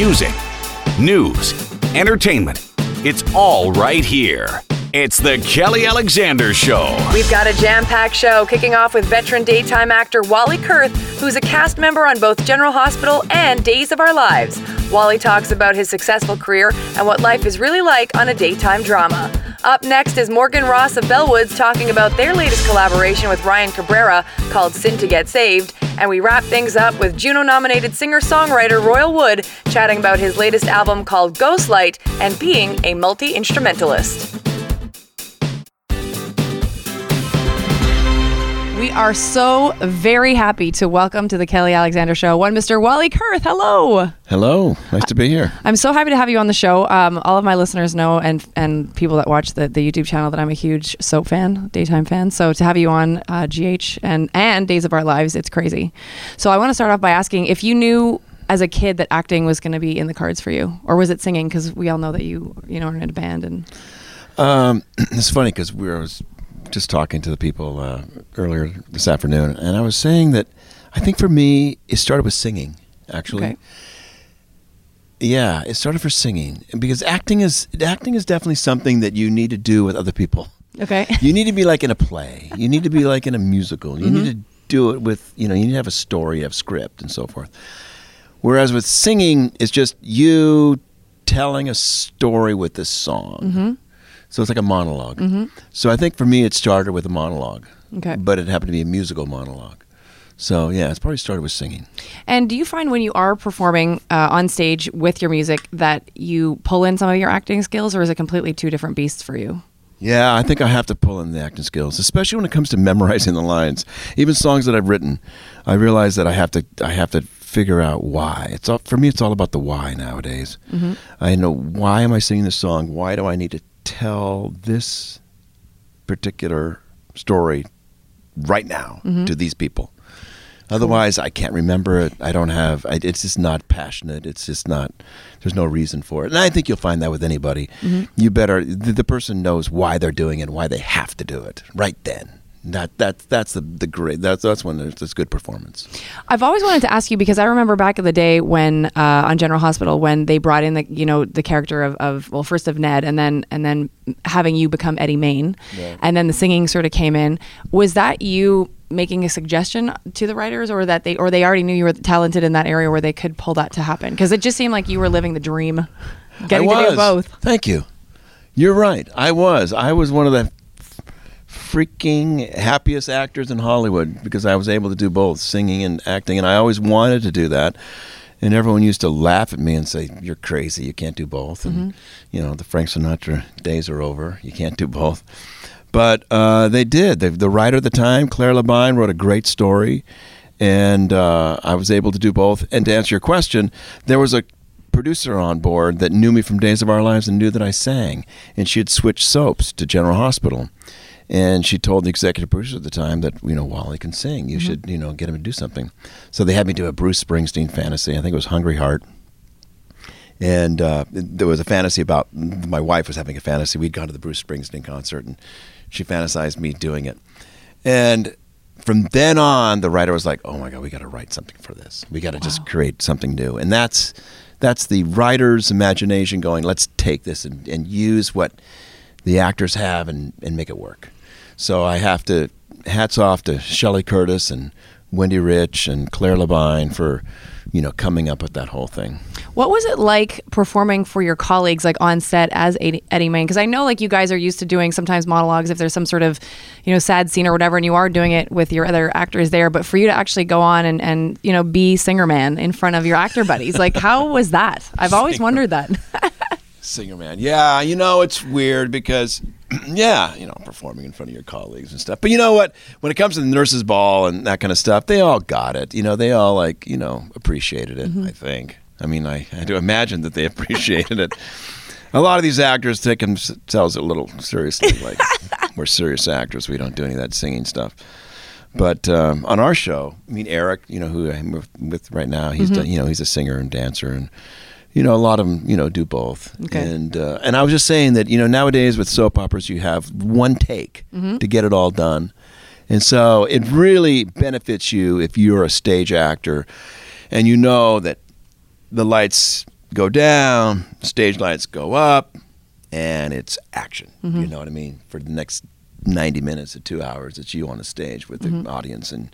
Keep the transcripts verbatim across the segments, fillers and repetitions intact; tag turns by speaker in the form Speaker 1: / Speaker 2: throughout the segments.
Speaker 1: Music, news, entertainment. It's all right here. It's the Kelly Alexander Show.
Speaker 2: We've got a jam-packed show kicking off with veteran daytime actor Wally Kurth, who's a cast member on both General Hospital and Days of Our Lives. Wally talks about his successful career and what life is really like on a daytime drama. Up next is Morgan Ross of Bellwoods talking about their latest collaboration with Ryan Cabrera called Sin to Get Saved. And we wrap things up with Juno-nominated singer-songwriter Royal Wood chatting about his latest album called Ghostlight and being a multi-instrumentalist. We are so very happy to welcome to the Kelly Alexander Show one Mister Wally Kurth. Hello.
Speaker 3: Hello. Nice to be here.
Speaker 2: I'm so happy to have you on the show. Um, all of my listeners know and and people that watch the, the YouTube channel that I'm a huge soap fan, daytime fan. So to have you on uh, G H and, and Days of Our Lives, it's crazy. So I want to start off by asking if you knew as a kid that acting was going to be in the cards for you, or was it singing? Because we all know that you you know are in a band. And
Speaker 3: um, it's funny because we were just talking to the people uh, earlier this afternoon, and I was saying that I think for me it started with singing. Actually,
Speaker 2: okay.
Speaker 3: Yeah, it started for singing because acting is acting is definitely something that you need to do with other people.
Speaker 2: Okay,
Speaker 3: you need to be like in a play. You need to be like in a musical. You
Speaker 2: mm-hmm.
Speaker 3: need to do it with you know. You need to have a story, have script, and so forth. Whereas with singing, it's just you telling a story with this song.
Speaker 2: Mm-hmm.
Speaker 3: So it's like a monologue.
Speaker 2: Mm-hmm.
Speaker 3: So I think for me it started with a monologue.
Speaker 2: Okay.
Speaker 3: But it happened to be a musical monologue. So yeah, it's probably started with singing.
Speaker 2: And do you find when you are performing uh, on stage with your music that you pull in some of your acting skills, or is it completely two different beasts for you?
Speaker 3: Yeah, I think I have to pull in the acting skills, especially when it comes to memorizing the lines. Even songs that I've written, I realize that I have to I have to figure out why. It's all, for me it's all about the why nowadays. Mm-hmm. I know, why am I singing this song? Why do I need to tell this particular story right now mm-hmm. to these people? Otherwise, cool. I can't remember it. I don't have, I, it's just not passionate. It's just not, there's no reason for it. And I think you'll find that with anybody. Mm-hmm. You better, the, the person knows why they're doing it and why they have to do it right then. That that that's the the great that's that's when there's this good performance.
Speaker 2: I've always wanted to ask you because I remember back in the day when uh, on General Hospital when they brought in the you know the character of, of well first of Ned and then and then having you become Eddie Main yeah. and then the singing sort of came in. Was that you making a suggestion to the writers, or that they or they already knew you were talented in that area where they could pull that to happen? Because it just seemed like you were living the dream, getting
Speaker 3: I was.
Speaker 2: to do both.
Speaker 3: Thank you. You're right. I was. I was one of the freaking happiest actors in Hollywood because I was able to do both singing and acting, and I always wanted to do that. And everyone used to laugh at me and say, "You're crazy, you can't do both." And mm-hmm. you know, the Frank Sinatra days are over. You can't do both. But uh, they did. The, the writer at the time, Claire Labine, wrote a great story, and uh, I was able to do both. And to answer your question, there was a producer on board that knew me from Days of Our Lives and knew that I sang, and she had switched soaps to General Hospital. And she told the executive producer at the time that, you know, Wally can sing. You mm-hmm. should, you know, get him to do something. So they had me do a Bruce Springsteen fantasy. I think it was Hungry Heart. And uh, there was a fantasy about, my wife was having a fantasy. We'd gone to the Bruce Springsteen concert, and she fantasized me doing it. And from then on, the writer was like, oh, my God, we got to write something for this. We got to wow. just create something new. And that's that's the writer's imagination going, let's take this and, and use what the actors have and, and make it work. So I have to, hats off to Shelley Curtis and Wendy Rich and Claire Labine for, you know, coming up with that whole thing.
Speaker 2: What was it like performing for your colleagues, like on set as Eddie Main? Because I know, like, you guys are used to doing sometimes monologues if there's some sort of, you know, sad scene or whatever, and you are doing it with your other actors there. But for you to actually go on and, and you know, be Singer Man in front of your actor buddies, like, how was that? I've always Singer. wondered that.
Speaker 3: Singer Man. Yeah, you know, it's weird because, yeah, you know, performing in front of your colleagues and stuff. But you know what? When it comes to the nurses' ball and that kind of stuff, they all got it. You know, they all, like, you know, appreciated it, mm-hmm. I think. I mean, I had to imagine that they appreciated it. A lot of these actors take themselves a little seriously. Like, we're serious actors. We don't do any of that singing stuff. But um, on our show, I mean, Eric, you know, who I'm with, with right now, he's mm-hmm. done, you know, he's a singer and dancer, and you know, a lot of them, you know, do both. Okay. And uh, and I was just saying that, you know, nowadays with soap operas, you have one take mm-hmm. to get it all done. And so it really benefits you if you're a stage actor and you know that the lights go down, stage lights go up, and it's action.
Speaker 2: Mm-hmm.
Speaker 3: You know what I mean? For the next ninety minutes to two hours, it's you on the stage with the
Speaker 2: Mm-hmm.
Speaker 3: audience, and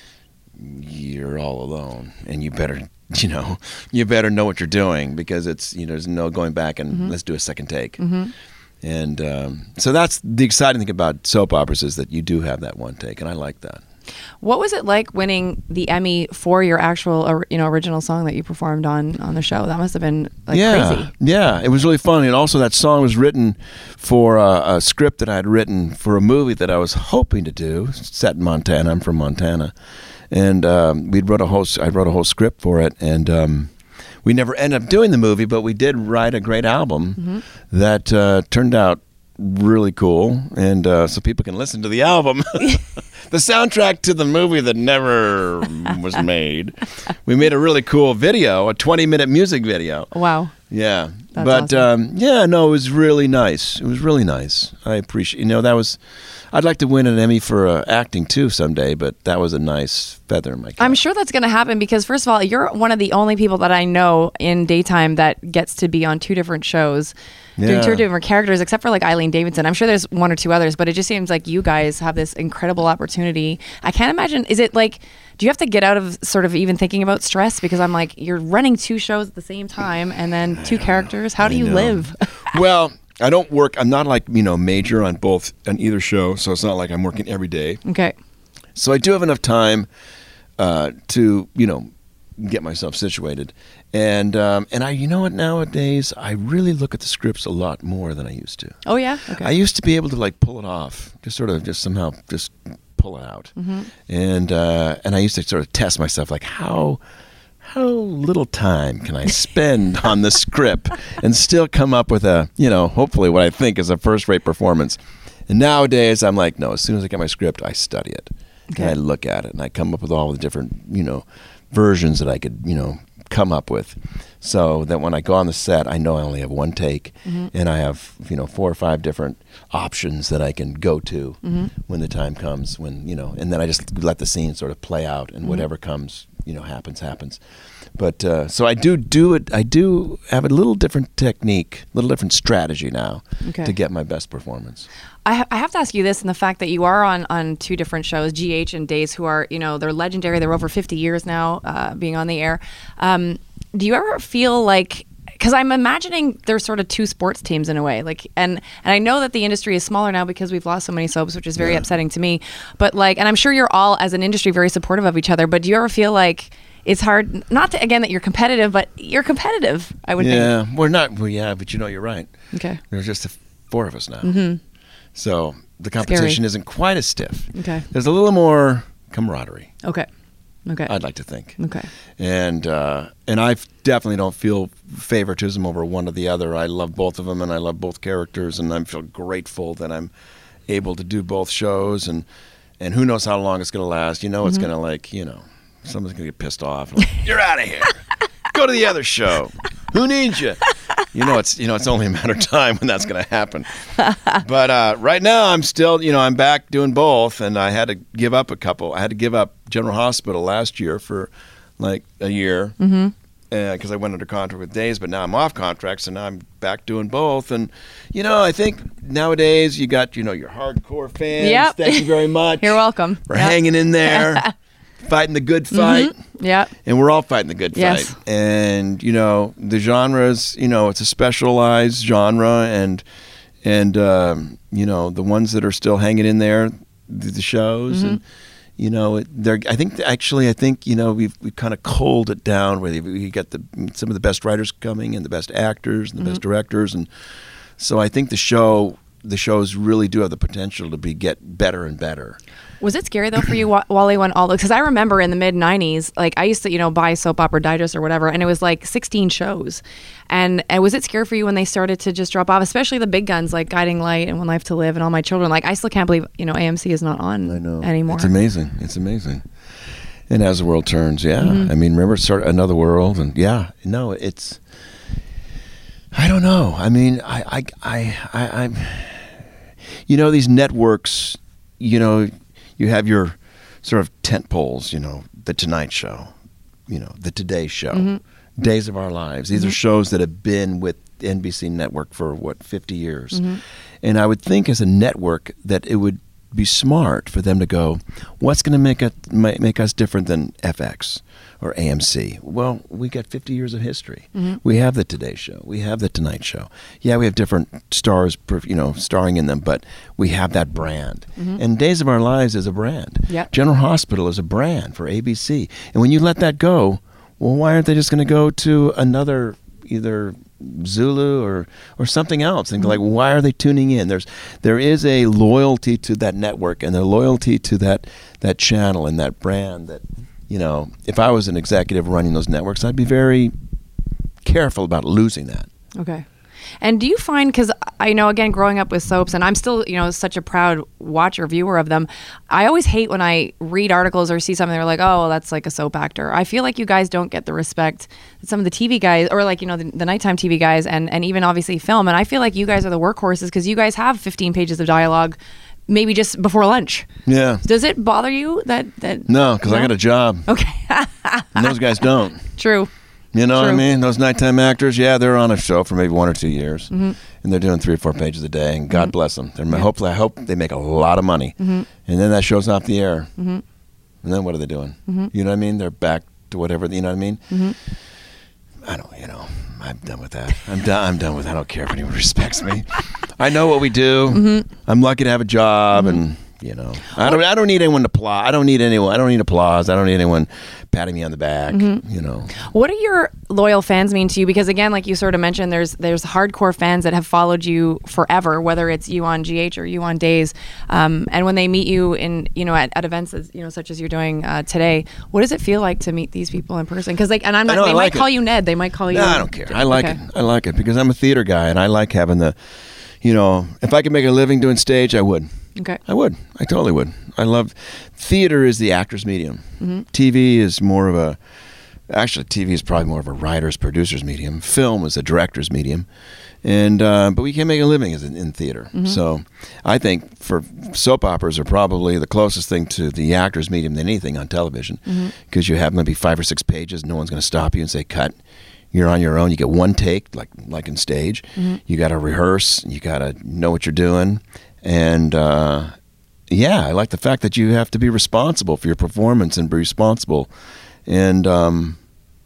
Speaker 3: you're all alone. And you better, you know, you better know what you're doing, because it's, you know, there's no going back and
Speaker 2: Mm-hmm.
Speaker 3: let's do a second take.
Speaker 2: Mm-hmm.
Speaker 3: And um, so that's the exciting thing about soap operas, is that you do have that one take, and I like that.
Speaker 2: What was it like winning the Emmy for your actual, or- you know, original song that you performed on on the show? That must have been like
Speaker 3: yeah,
Speaker 2: crazy.
Speaker 3: Yeah, it was really fun. And also that song was written for a, a script that I had written for a movie that I was hoping to do, set in Montana. I'm from Montana. And um, we wrote a whole, I wrote a whole script for it. And um, we never ended up doing the movie, but we did write a great album
Speaker 2: Mm-hmm.
Speaker 3: that uh, turned out really cool. And uh, so people can listen to the album. The soundtrack to the movie that never was made. We made a really cool video, a twenty-minute music video.
Speaker 2: Wow.
Speaker 3: Yeah,
Speaker 2: That's
Speaker 3: but
Speaker 2: awesome.
Speaker 3: um, yeah, no, it was really nice. It was really nice. I appreciate. You know, that was. I'd like to win an Emmy for uh, acting too someday, but that was a nice feather in my cap.
Speaker 2: I'm sure that's going to happen because, first of all, you're one of the only people that I know in daytime that gets to be on two different shows, doing
Speaker 3: Yeah.
Speaker 2: two different characters, except for like Eileen Davidson. I'm sure there's one or two others, but it just seems like you guys have this incredible opportunity. I can't imagine. Is it like, do you have to get out of sort of even thinking about stress? Because I'm like, you're running two shows at the same time and then two characters. How do
Speaker 3: I
Speaker 2: you
Speaker 3: know.
Speaker 2: live?
Speaker 3: Well, I don't work. I'm not like, you know, major on both on either show, so it's not like I'm working every day.
Speaker 2: Okay.
Speaker 3: So I do have enough time uh, to, you know, get myself situated. And um, and I, you know what, nowadays I really look at the scripts a lot more than I used to.
Speaker 2: Oh, yeah? Okay.
Speaker 3: I used to be able to like pull it off, just sort of, just somehow, just pull it out.
Speaker 2: Mm-hmm.
Speaker 3: And uh, and I used to sort of test myself, like how how little time can I spend on the script and still come up with a, you know, hopefully what I think is a first-rate performance. And nowadays I'm like, no, as soon as I get my script, I study it.
Speaker 2: Okay.
Speaker 3: And I look at it and I come up with all the different, you know, versions that I could, you know, come up with, so that when I go on the set, I know I only have one take,
Speaker 2: Mm-hmm.
Speaker 3: and I have, you know, four or five different options that I can go to
Speaker 2: Mm-hmm.
Speaker 3: when the time comes, when, you know, and then I just let the scene sort of play out, and
Speaker 2: Mm-hmm.
Speaker 3: whatever comes, you know, happens, happens. But uh, so I do do it. I do have a little different technique, a little different strategy now
Speaker 2: Okay.
Speaker 3: to get my best performance.
Speaker 2: I, ha- I have to ask you this, in the fact that you are on, on two different shows, G H and Days, who are, you know, they're legendary. They're over fifty years now uh, being on the air. Um, do you ever feel like, because I'm imagining there's sort of two sports teams in a way, like, and and I know that the industry is smaller now because we've lost so many soaps, which is very
Speaker 3: Yeah.
Speaker 2: upsetting to me. But like, and I'm sure you're all as an industry very supportive of each other. But do you ever feel like it's hard, not to, again, that you're competitive, but you're competitive, I would
Speaker 3: Yeah, we're not. Well, yeah, but you know, you're right.
Speaker 2: think. Okay.
Speaker 3: There's just the four of us now.
Speaker 2: Mm-hmm.
Speaker 3: So the competition
Speaker 2: Scary.
Speaker 3: isn't quite as stiff.
Speaker 2: Okay.
Speaker 3: There's a little more camaraderie,
Speaker 2: Okay. Okay.
Speaker 3: I'd like to think.
Speaker 2: okay.
Speaker 3: And uh, and I definitely don't feel favoritism over one or the other. I love both of them, and I love both characters, and I feel grateful that I'm able to do both shows. And and who knows how long it's going to last? You know, it's
Speaker 2: Mm-hmm.
Speaker 3: going to, like, you know, someone's going to get pissed off. Like, you're out of here. Go to the other show. Who needs you? You know, it's you know, it's only a matter of time when that's going to happen. But uh, right now, I'm still, you know, I'm back doing both, and I had to give up a couple. I had to give up General Hospital last year for like a year because
Speaker 2: Mm-hmm.
Speaker 3: I went under contract with Days, but now I'm off contract, so now I'm back doing both. And you know, I think nowadays you got, you know, your hardcore fans.
Speaker 2: Yep.
Speaker 3: Thank you very much.
Speaker 2: You're welcome.
Speaker 3: For
Speaker 2: Yep.
Speaker 3: hanging in there, fighting the good fight.
Speaker 2: Yeah.
Speaker 3: And we're all fighting the good
Speaker 2: Yes.
Speaker 3: fight. And, you know, the genres, you know, it's a specialized genre. And, and um, you know, the ones that are still hanging in there, the, the shows.
Speaker 2: Mm-hmm.
Speaker 3: And, you know, it, they're, I think, actually, I think, you know, we've, we've kind of culled it down where we got the, some of the best writers coming and the best actors and the best directors. And so I think the show... the shows really do have the potential to be get better and better.
Speaker 2: Was it scary though for you, Wa- Wally, when all the, because I remember in the mid nineties, like I used to, you know, buy Soap Opera Digest or whatever, and it was like sixteen shows. And, and was it scary for you when they started to just drop off, especially the big guns like Guiding Light and One Life to Live and All My Children? Like, I still can't believe, you know, A M C is not on
Speaker 3: I know.
Speaker 2: anymore.
Speaker 3: It's amazing. It's amazing. And As the World Turns, yeah.
Speaker 2: Mm-hmm.
Speaker 3: I mean, remember start Another World, and yeah, no, it's. I don't know. I mean, I, I, I, I, I'm. You know, these networks. You know, you have your sort of tent poles. You know, the Tonight Show. You know, the Today Show.
Speaker 2: Mm-hmm.
Speaker 3: Days of Our Lives. These mm-hmm. are shows that have been with N B C Network for, what, fifty years. Mm-hmm. And I would think as a network that it would be smart for them to go, what's going to make us, make us different than F X or A M C? Well, we got fifty years of history. Mm-hmm. We have the Today Show. We have the Tonight Show. Yeah, we have different stars, you know, starring in them, but we have that brand. Mm-hmm. And Days of Our Lives is a brand.
Speaker 2: Yep.
Speaker 3: General Hospital is a brand for A B C. And when you let that go, well, why aren't they just going to go to another either Zulu or or something else? And like, why are they tuning in? There's there is a loyalty to that network and a loyalty to that that channel and that brand that, you know, if I was an executive running those networks, I'd be very careful about losing that.
Speaker 2: Okay. And do you find, because I know, again, growing up with soaps, and I'm still, you know, such a proud watcher, viewer of them, I always hate when I read articles or see something, they're like, oh, well, that's like a soap actor. I feel like you guys don't get the respect that some of the T V guys, or like, you know, the, the nighttime T V guys, and, and even obviously film. And I feel like you guys are the workhorses because you guys have fifteen pages of dialogue, maybe just before lunch.
Speaker 3: Yeah.
Speaker 2: Does it bother you that... that
Speaker 3: no, because no? I got a job.
Speaker 2: Okay.
Speaker 3: And those guys don't.
Speaker 2: True.
Speaker 3: You know
Speaker 2: True.
Speaker 3: what I mean? Those nighttime actors, yeah, they're on a show for maybe one or two years, mm-hmm. and they're doing three or four pages a day, and God mm-hmm. bless them. They're, yeah. Hopefully, I hope they make a lot of money, mm-hmm. and then that show's off the air, mm-hmm. and then what are they doing? Mm-hmm. You know what I mean? They're back to whatever, you know what I mean? Mm-hmm. I don't, you know, I'm done with that. I'm done. I'm done with. I don't care if anyone respects me. I know what we do. Mm-hmm. I'm lucky to have a job, mm-hmm. and you know, I don't. I don't need anyone to applaud. I don't need anyone. I don't need applause. I don't need anyone patting me on the back. Mm-hmm. You know.
Speaker 2: What do your loyal fans mean to you? Because again, like you sort of mentioned, there's there's hardcore fans that have followed you forever, whether it's you on G H or you on Days. Um, and when they meet you in, you know, at, at events, as, you know, such as you're doing uh, today, what does it feel like to meet these people in person? Because like, and I'm not.
Speaker 3: know,
Speaker 2: they
Speaker 3: I
Speaker 2: might
Speaker 3: like
Speaker 2: call
Speaker 3: it.
Speaker 2: you Ned. They might call you.
Speaker 3: No, I don't care. I like
Speaker 2: okay.
Speaker 3: it. I like it because I'm a theater guy, and I like having the, you know, if I could make a living doing stage, I would.
Speaker 2: Okay.
Speaker 3: I would. I totally would. I love theater is the actor's medium. Mm-hmm. T V is more of a actually T V is probably more of a writer's producer's medium. Film is a director's medium. And uh, but we can make a living as in, in theater. Mm-hmm. So I think for soap operas are probably the closest thing to the actor's medium than anything on television because mm-hmm. you have maybe five or six pages. No one's going to stop you and say cut. You're on your own. You get one take, like like in stage. Mm-hmm. You got to rehearse. You got to know what you're doing. And uh, yeah, I like the fact that you have to be responsible for your performance and be responsible. And um,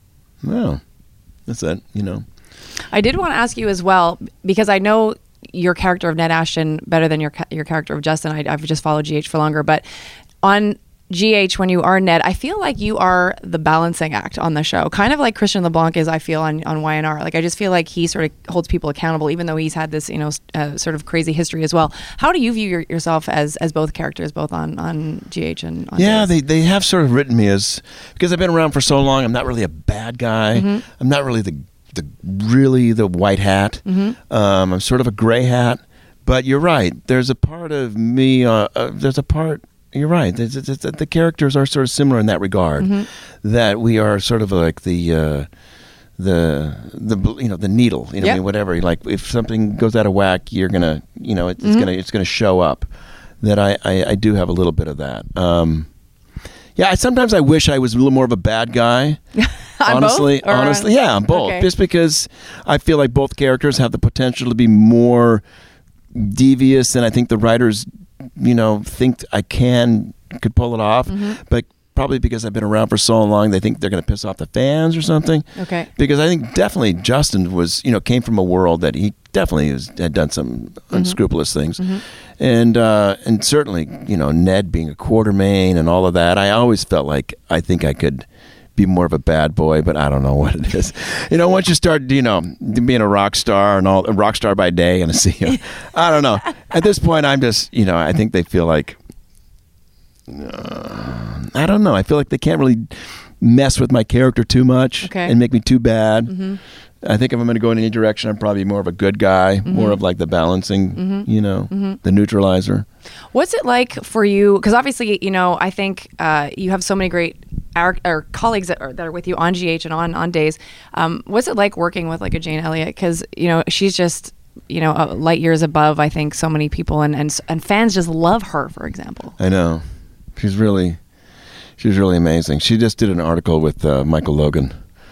Speaker 3: well, that's it. You know.
Speaker 2: I did want to ask you as well because I know your character of Ned Ashton better than your your character of Justin. I, I've just followed G H for longer, but on G H, when you are Ned, I feel like you are the balancing act on the show, kind of like Christian LeBlanc is, I feel, on, on Y N R. Like, I just feel like he sort of holds people accountable, even though he's had this, you know, uh, sort of crazy history as well. How do you view your, yourself as as both characters, both on, on G H and on
Speaker 3: Yeah,
Speaker 2: Days?
Speaker 3: they, they have sort of written me as, because I've been around for so long, I'm not really a bad guy. Mm-hmm. I'm not really the, the really the white hat. Mm-hmm. Um, I'm sort of a gray hat. But you're right. There's a part of me, uh, uh, there's a part... You're right. It's, it's, it's, the characters are sort of similar in that regard. Mm-hmm. That we are sort of like the, uh, the, the you know, the needle. You know,
Speaker 2: yep.
Speaker 3: I mean, whatever. Like if something goes out of whack, you're gonna, you know, it's, mm-hmm. it's gonna, it's gonna show up. That I, I, I do have a little bit of that. Um, yeah. I, sometimes I wish I was a little more of a bad guy. honestly,
Speaker 2: both?
Speaker 3: honestly, yeah, I'm both.
Speaker 2: Okay.
Speaker 3: Just because I feel like both characters have the potential to be more devious, and I think the writers, you know, think I can could pull it off, mm-hmm. but probably because I've been around for so long, they think they're going to piss off the fans or something.
Speaker 2: Okay.
Speaker 3: Because I think definitely Justin was, you know, came from a world that he definitely has, had done some mm-hmm. unscrupulous things, mm-hmm. and uh, and certainly, you know, Ned being a Quartermain and all of that, I always felt like I think I could be more of a bad boy, but I don't know what it is. You know, once you start, you know, being a rock star and all, a rock star by day and a C E O, I don't know. At this point, I'm just, you know, I think they feel like, uh, I don't know. I feel like they can't really mess with my character too much
Speaker 2: okay.
Speaker 3: and make me too bad.
Speaker 2: Mm-hmm.
Speaker 3: I think if I'm going to go in any direction, I'm probably more of a good guy, mm-hmm. more of like the balancing, mm-hmm. you know, mm-hmm. the neutralizer.
Speaker 2: What's it like for you? Because obviously, you know, I think uh, you have so many great our, our colleagues that are, that are with you on G H and on, on Days. Um, what's it like working with like a Jane Elliott? Because, you know, she's just, you know, uh, light years above, I think, so many people, and, and and fans just love her, for example.
Speaker 3: I know. She's really, she's really amazing. She just did an article with uh, Michael Logan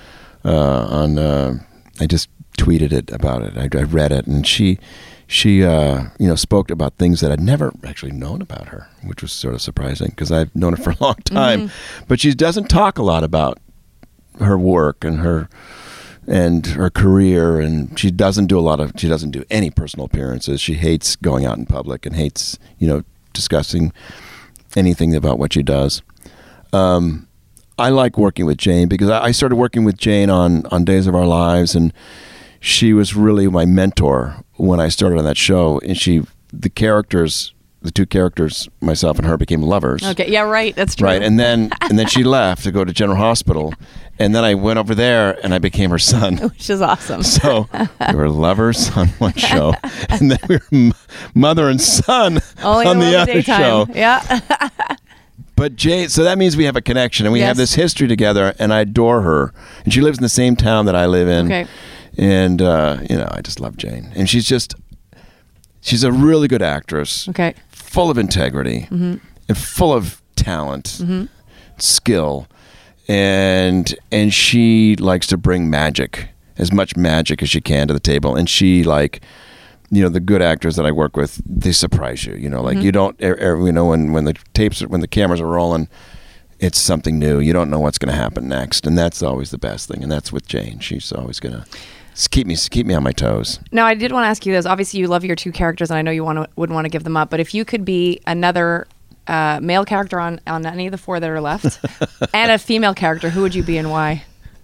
Speaker 3: uh, on. Uh, I just tweeted it about it. I, I read it, and she, she, uh, you know, spoke about things that I'd never actually known about her, which was sort of surprising because I've known her for a long time. Mm-hmm. But she doesn't talk a lot about her work and her and her career, and she doesn't do a lot of. She doesn't do any personal appearances. She hates going out in public and hates, you know, discussing anything about what she does. Um, I like working with Jane because I started working with Jane on, on Days of Our Lives, and she was really my mentor when I started on that show. And she, the characters, the two characters, myself and her, became lovers.
Speaker 2: Okay, yeah, right, that's true.
Speaker 3: Right, and then and then she left to go to General Hospital, and then I went over there and I became her son,
Speaker 2: which is awesome.
Speaker 3: So we were lovers on one show, and then we were m- mother and son
Speaker 2: Only
Speaker 3: on the other
Speaker 2: daytime.
Speaker 3: show.
Speaker 2: Yeah.
Speaker 3: But Jane, so that means we have a connection, and we
Speaker 2: yes.
Speaker 3: have this history together, and I adore her. And she lives in the same town that I live in.
Speaker 2: Okay.
Speaker 3: And, uh, you know, I just love Jane. And she's just, she's a really good actress.
Speaker 2: Okay.
Speaker 3: Full of integrity, mm-hmm. and full of talent, mm-hmm. skill. And, and she likes to bring magic, as much magic as she can to the table. And she, like... you know, the good actors that I work with, they surprise you. You know, like mm-hmm. you don't, er, er, you know, when, when the tapes, when the cameras are rolling, it's something new. You don't know what's going to happen next, and that's always the best thing. And that's with Jane. She's always going to keep me keep me on my toes.
Speaker 2: Now, I did want to ask you this. Obviously, you love your two characters, and I know you want to, wouldn't want to give them up. But if you could be another uh, male character on on any of the four that are left, and a female character, who would you be and why?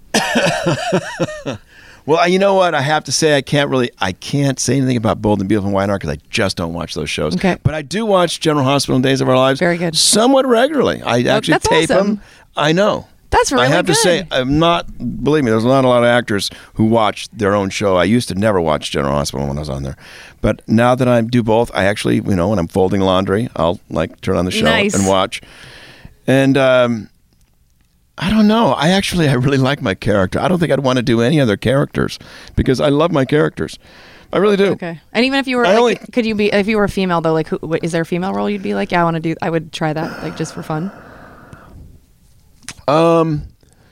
Speaker 3: Well, you know what? I have to say I can't really, I can't say anything about Bold and Beautiful and Weinhardt because I just don't watch those shows.
Speaker 2: Okay.
Speaker 3: But I do watch General Hospital and Days of Our Lives.
Speaker 2: Very good.
Speaker 3: Somewhat regularly. I actually
Speaker 2: that's
Speaker 3: tape
Speaker 2: awesome.
Speaker 3: them. I know.
Speaker 2: That's really
Speaker 3: I have
Speaker 2: good.
Speaker 3: to say, I'm not, believe me, there's not a lot of actors who watch their own show. I used to never watch General Hospital when I was on there. But now that I do both, I actually, you know, when I'm folding laundry, I'll like turn on the show
Speaker 2: nice.
Speaker 3: and watch. And, um, I don't know. I actually, I really like my character. I don't think I'd want to do any other characters because I love my characters. I really do.
Speaker 2: Okay. And even if you were,
Speaker 3: I
Speaker 2: like,
Speaker 3: only,
Speaker 2: could you be, if you were a female though, like, who, what, is there a female role you'd be like, yeah, I want to do, I would try that, like, just for fun?
Speaker 3: Um,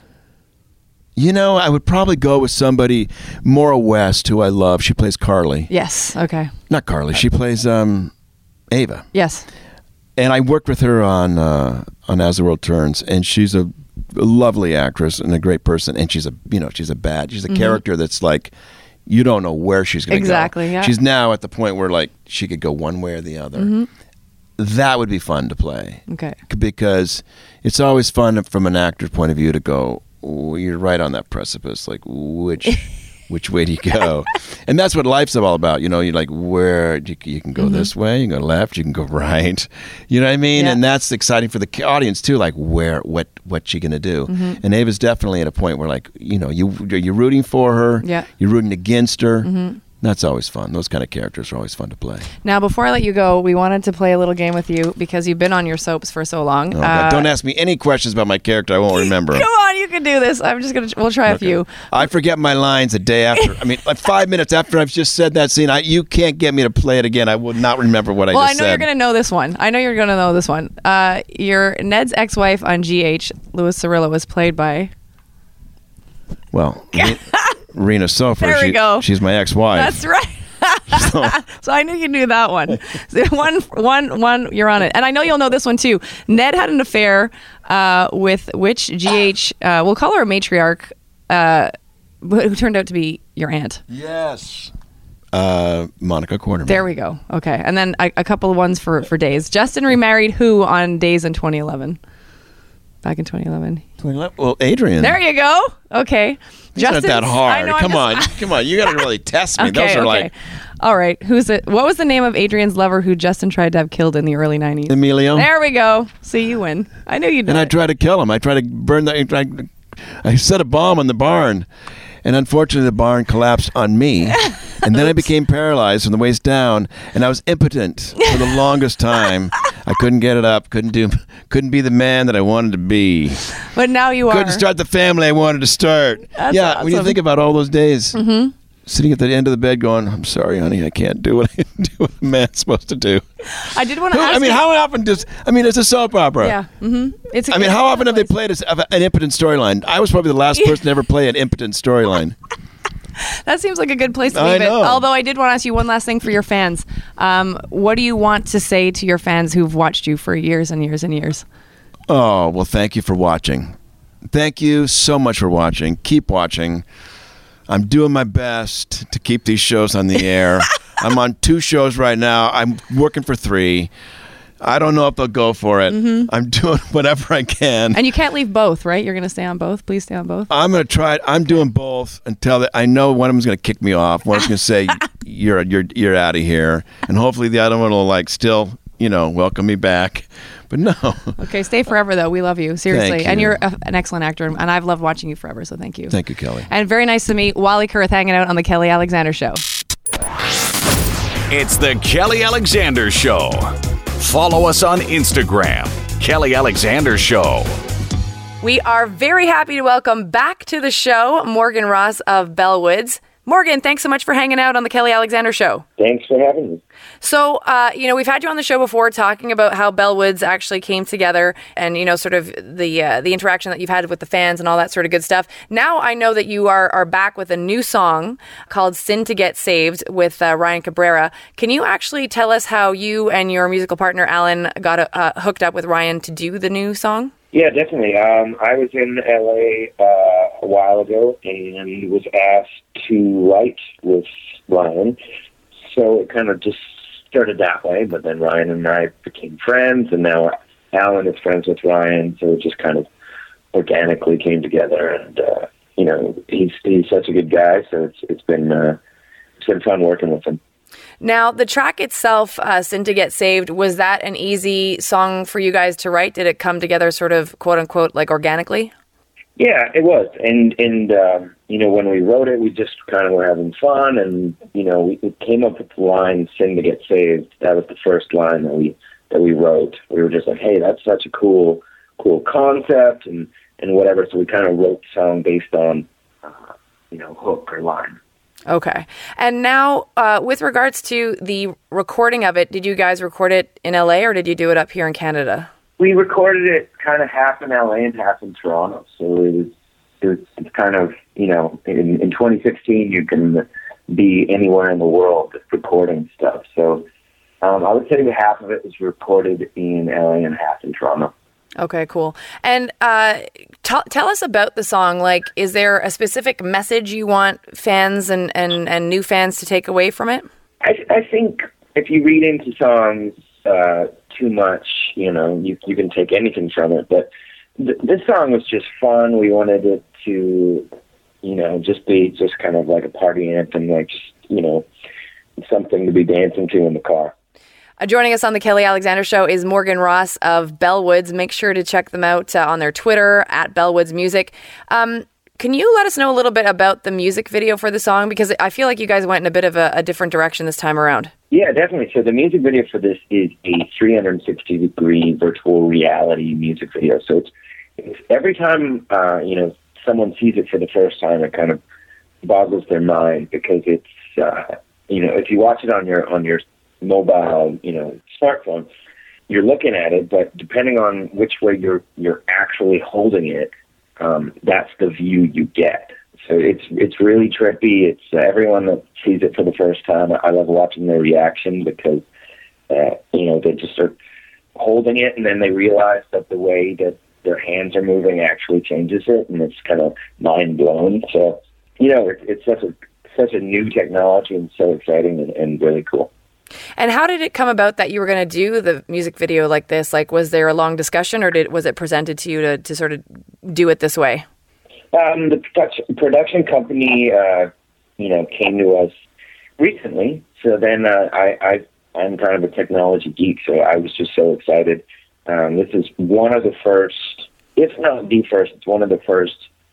Speaker 3: you know, I would probably go with somebody, Maura West, who I love. She plays Carly.
Speaker 2: Yes. Okay.
Speaker 3: Not Carly. She plays um, Ava.
Speaker 2: Yes.
Speaker 3: And I worked with her on uh, on As the World Turns, and she's a, a lovely actress and a great person. And she's a, you know, she's a bad, she's a mm-hmm. character that's like, you don't know where she's going to
Speaker 2: exactly,
Speaker 3: go.
Speaker 2: Exactly. Yeah.
Speaker 3: She's now at the point where like she could go one way or the other. Mm-hmm. That would be fun to play.
Speaker 2: Okay.
Speaker 3: Because it's always fun from an actor's point of view to go, oh, you're right on that precipice. Like, which which way do you go? And that's what life's all about. You know, you're like, where you, you can go mm-hmm. this way, you can go left, you can go right. You know what I mean? Yeah. And that's exciting for the audience too. Like, where, what, what's she going to do? Mm-hmm. And Ava's definitely at a point where, like, you know, you you're rooting for her.
Speaker 2: Yeah. You're
Speaker 3: rooting against her.
Speaker 2: Mm-hmm.
Speaker 3: That's always fun. Those kind of characters are always fun to play.
Speaker 2: Now, before I let you go, we wanted to play a little game with you because you've been on your soaps for so long.
Speaker 3: Oh, uh, don't ask me any questions about my character. I won't remember.
Speaker 2: Come on, you can do this. I'm just gonna. We'll try a okay. few.
Speaker 3: I forget my lines a day after. I mean, like five minutes after I've just said that scene. I, you can't get me to play it again. I will not remember what I
Speaker 2: well,
Speaker 3: just said.
Speaker 2: Well, I know you're gonna know this one. I know you're gonna know this one. Uh, your Ned's ex-wife on G H, Louis Cirillo, was played by.
Speaker 3: Well, Rena Sofer.
Speaker 2: There we
Speaker 3: she,
Speaker 2: go.
Speaker 3: She's my ex-wife.
Speaker 2: That's right. so, so I knew you knew that one. So one, one, one. You're on it, and I know you'll know this one too. Ned had an affair uh, with which G H? Uh, we'll call her a matriarch, uh, who turned out to be your aunt.
Speaker 3: Yes. Uh, Monica Quarterman.
Speaker 2: There we go. Okay, and then a, a couple of ones for for Days. Justin remarried who on Days in twenty eleven? Back in twenty eleven.
Speaker 3: twenty eleven. Well, Adrian.
Speaker 2: There you go. Okay.
Speaker 3: It's not that hard. Know, Come on. Come on. You got to really test me.
Speaker 2: okay,
Speaker 3: Those are
Speaker 2: okay.
Speaker 3: like.
Speaker 2: All right. Who's it? What was the name of Adrian's lover who Justin tried to have killed in the early nineties?
Speaker 3: Emilio.
Speaker 2: There we go. See, you win. I knew you'd.
Speaker 3: And I tried to kill him. I tried to burn the. I, I set a bomb on the barn. And unfortunately, the barn collapsed on me. And then I became paralyzed from the waist down, and I was impotent for the longest time. I couldn't get it up, couldn't do, couldn't be the man that I wanted to be.
Speaker 2: But now you are.
Speaker 3: Couldn't start the family I wanted to start.
Speaker 2: That's
Speaker 3: yeah,
Speaker 2: awesome.
Speaker 3: When you think about all those days,
Speaker 2: mm-hmm.
Speaker 3: sitting at the end of the bed going, I'm sorry, honey, I can't do what I do what a man's supposed to do.
Speaker 2: I did want to
Speaker 3: Who,
Speaker 2: ask
Speaker 3: I mean,
Speaker 2: you,
Speaker 3: how often does, I mean, it's a soap opera.
Speaker 2: Yeah. Mm-hmm. It's a
Speaker 3: I mean,
Speaker 2: good
Speaker 3: how often have they
Speaker 2: place.
Speaker 3: played a, an impotent storyline? I was probably the last person to ever play an impotent storyline.
Speaker 2: That seems like a good place to
Speaker 3: I
Speaker 2: leave it.
Speaker 3: know.
Speaker 2: Although I did want to ask you one last thing for your fans. Um, what do you want to say to your fans who've watched you for years and years and years?
Speaker 3: Oh, well, thank you for watching. Thank you so much for watching. Keep watching. I'm doing my best to keep these shows on the air. I'm on two shows right now. I'm working for three. I don't know if they'll go for it. Mm-hmm. I'm doing whatever I can.
Speaker 2: And you can't leave both, right? You're going to stay on both? Please stay on both.
Speaker 3: I'm going to try it. I'm doing both until the, I know one of them's going to kick me off. One of them's going to say, you're you're you're out of here. And hopefully the other one will like still, you know, welcome me back. But no.
Speaker 2: Okay, stay forever, though. We love you. Seriously.
Speaker 3: Thank you.
Speaker 2: And you're a, an excellent actor. And I've loved watching you forever, so thank you.
Speaker 3: Thank you, Kelly.
Speaker 2: And very nice to meet Wally Kurth hanging out on The Kelly Alexander Show.
Speaker 1: It's the Kelly Alexander Show. Follow us on Instagram, Kelly Alexander Show.
Speaker 2: We are very happy to welcome back to the show Morgan Ross of Bellwoods. Morgan, thanks so much for hanging out on the Kelly Alexander Show.
Speaker 4: Thanks for having me.
Speaker 2: So, uh, you know, we've had you on the show before talking about how Bellwoods actually came together and, you know, sort of the uh, the interaction that you've had with the fans and all that sort of good stuff. Now I know that you are, are back with a new song called Sin to Get Saved with uh, Ryan Cabrera. Can you actually tell us how you and your musical partner, Alan, got uh, hooked up with Ryan to do the new song?
Speaker 4: Yeah, definitely. Um, I was in L A uh, a while ago and was asked to write with Ryan. So it kind of just started that way, but then Ryan and I became friends, and now Alan is friends with Ryan, so it just kind of organically came together. And uh, you know, he's he's such a good guy, so it's it's been uh, it's been fun working with him.
Speaker 2: Now, the track itself, uh, Sin to Get Saved, was that an easy song for you guys to write? Did it come together sort of, quote unquote, like organically?
Speaker 4: Yeah, it was. And, and um, you know, when we wrote it, we just kind of were having fun. And, you know, we, we came up with the line, Sin to Get Saved. That was the first line that we that we wrote. We were just like, hey, that's such a cool cool concept and, and whatever. So we kind of wrote the song based on, uh, you know, hook or line.
Speaker 2: Okay. And now, uh, with regards to the recording of it, did you guys record it in L A or did you do it up here in Canada?
Speaker 4: We recorded it kind of half in L A and half in Toronto. So it was, it was it's kind of, you know, in, in twenty sixteen, you can be anywhere in the world recording stuff. So um, I would say that half of it was recorded in L A and half in Toronto.
Speaker 2: Okay, cool. And uh, t- tell us about the song. Like, is there a specific message you want fans and, and, and new fans to take away from it?
Speaker 4: I, I think if you read into songs uh, too much, you know, you, you can take anything from it. But th- this song was just fun. We wanted it to, you know, just be just kind of like a party anthem, like just, you know, something to be dancing to in the car.
Speaker 2: Uh, joining us on the Kelly Alexander Show is Morgan Ross of Bellwoods. Make sure to check them out uh, on their Twitter, at Bellwoods Music. Um, can you let us know a little bit about the music video for the song? Because I feel like you guys went in a bit of a, a different direction this time around.
Speaker 4: Yeah, definitely. So the music video for this is a three sixty degree virtual reality music video. So it's, it's every time, uh, you know, someone sees it for the first time, it kind of boggles their mind because it's, uh, you know, if you watch it on your on your mobile, you know, smartphone, you're looking at it, but depending on which way you're you're actually holding it, um, that's the view you get. So it's it's really trippy. It's uh, everyone that sees it for the first time, I love watching their reaction because uh, you know, they just are holding it and then they realize that the way that their hands are moving actually changes it, and it's kind of mind blown. So you know, it, it's such a such a new technology and so exciting and, and really cool.
Speaker 2: And how did it come about that you were going to do the music video like this? Like, was there a long discussion, or did was it presented to you to, to sort of do it this way?
Speaker 4: Um, the production, production company, uh, you know, came to us recently. So then uh, I, I, I'm kind of a technology geek, so I was just so excited. Um, this is one of the first, if not the first, it's one of the first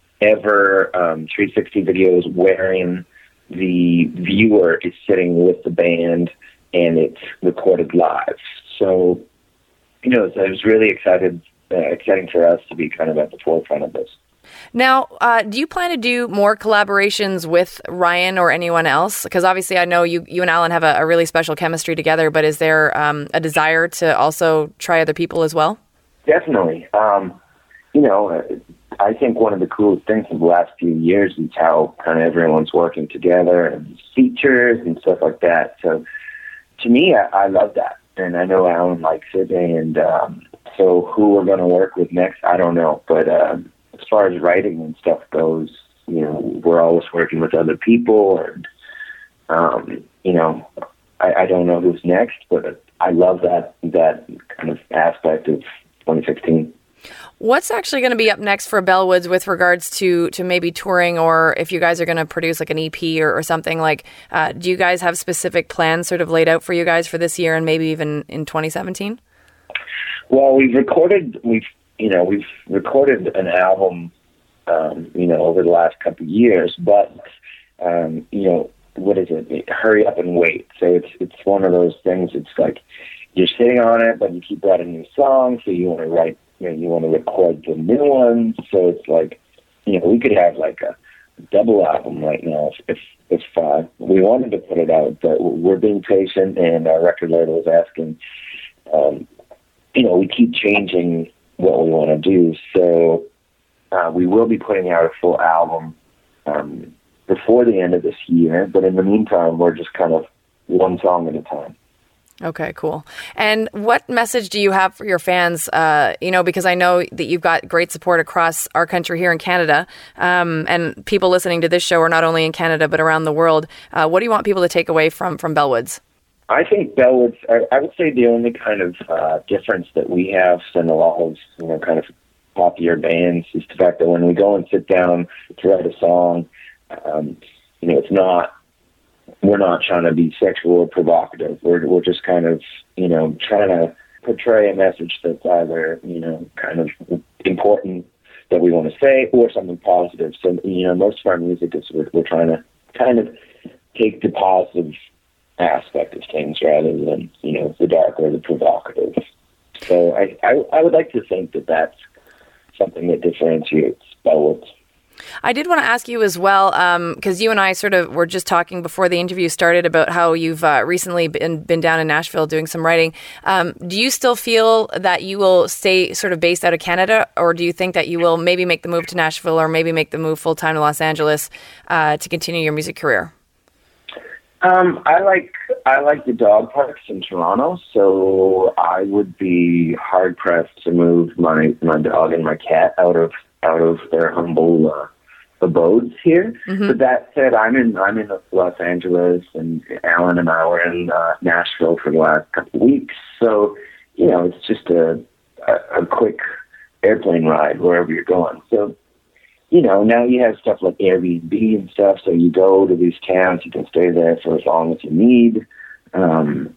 Speaker 4: ever um, three sixty videos wherein the viewer is sitting with the band and it's recorded live. So, you know, so it was really excited, uh, exciting for us to be kind of at the forefront of this.
Speaker 2: Now, uh, do you plan to do more collaborations with Ryan or anyone else? Because obviously I know you, you and Alan have a, a really special chemistry together, but is there um, a desire to also try other people as well?
Speaker 4: Definitely. Um, you know, I think one of the coolest things in the last few years is how kind of everyone's working together and features and stuff like that. So to me, I, I love that. And I know Alan likes it. And um, so who we're going to work with next, I don't know. But um, as far as writing and stuff goes, you know, we're always working with other people. And, um, you know, I, I don't know who's next, but I love that that kind of aspect of twenty sixteen.
Speaker 2: What's actually going to be up next for Bellwoods with regards to, to maybe touring, or if you guys are going to produce like an E P or, or something like, uh, do you guys have specific plans sort of laid out for you guys for this year and maybe even in twenty seventeen?
Speaker 4: Well, we've recorded, we've, you know, we've recorded an album, um, you know, over the last couple of years, but, um, you know, what is it? Hurry up and wait. So it's, it's one of those things. It's like you're sitting on it, but you keep writing new songs. So you want to write, you know, you want to record the new ones. So it's like, you know, we could have like a double album right now if, if, if uh, we wanted to put it out, but we're being patient, and our record label is asking, um, you know, we keep changing what we want to do. So uh, we will be putting out a full album um, before the end of this year. But in the meantime, we're just kind of one song at a time.
Speaker 2: Okay, cool. And what message do you have for your fans? Uh, you know, because I know that you've got great support across our country here in Canada, um, and people listening to this show are not only in Canada but around the world. Uh, what do you want people to take away from, from Bellwoods?
Speaker 4: I think Bellwoods, I, I would say the only kind of uh, difference that we have than a lot of, you know, kind of popular bands is the fact that when we go and sit down to write a song, um, you know, it's not, we're not trying to be sexual or provocative. We're, we're just kind of, you know, trying to portray a message that's either, you know, kind of important that we want to say or something positive. So, you know, most of our music is we're, we're trying to kind of take the positive aspect of things rather than, you know, the dark or the provocative. So I, I, I would like to think that that's something that differentiates Bellwoods.
Speaker 2: I did want to ask you as well, because um, you and I sort of were just talking before the interview started about how you've uh, recently been, been down in Nashville doing some writing. Um, do you still feel that you will stay sort of based out of Canada, or do you think that you will maybe make the move to Nashville or maybe make the move full-time to Los Angeles uh, to continue your music career?
Speaker 4: Um, I like I like the dog parks in Toronto, so I would be hard pressed to move my my dog and my cat out of out of their humble uh, abodes here. Mm-hmm. But that said, I'm in I'm in Los Angeles, and Alan and I were in uh, Nashville for the last couple of weeks. So you know, it's just a, a a quick airplane ride wherever you're going. So. You know, now you have stuff like Airbnb and stuff, so you go to these towns, you can stay there for as long as you need. Um,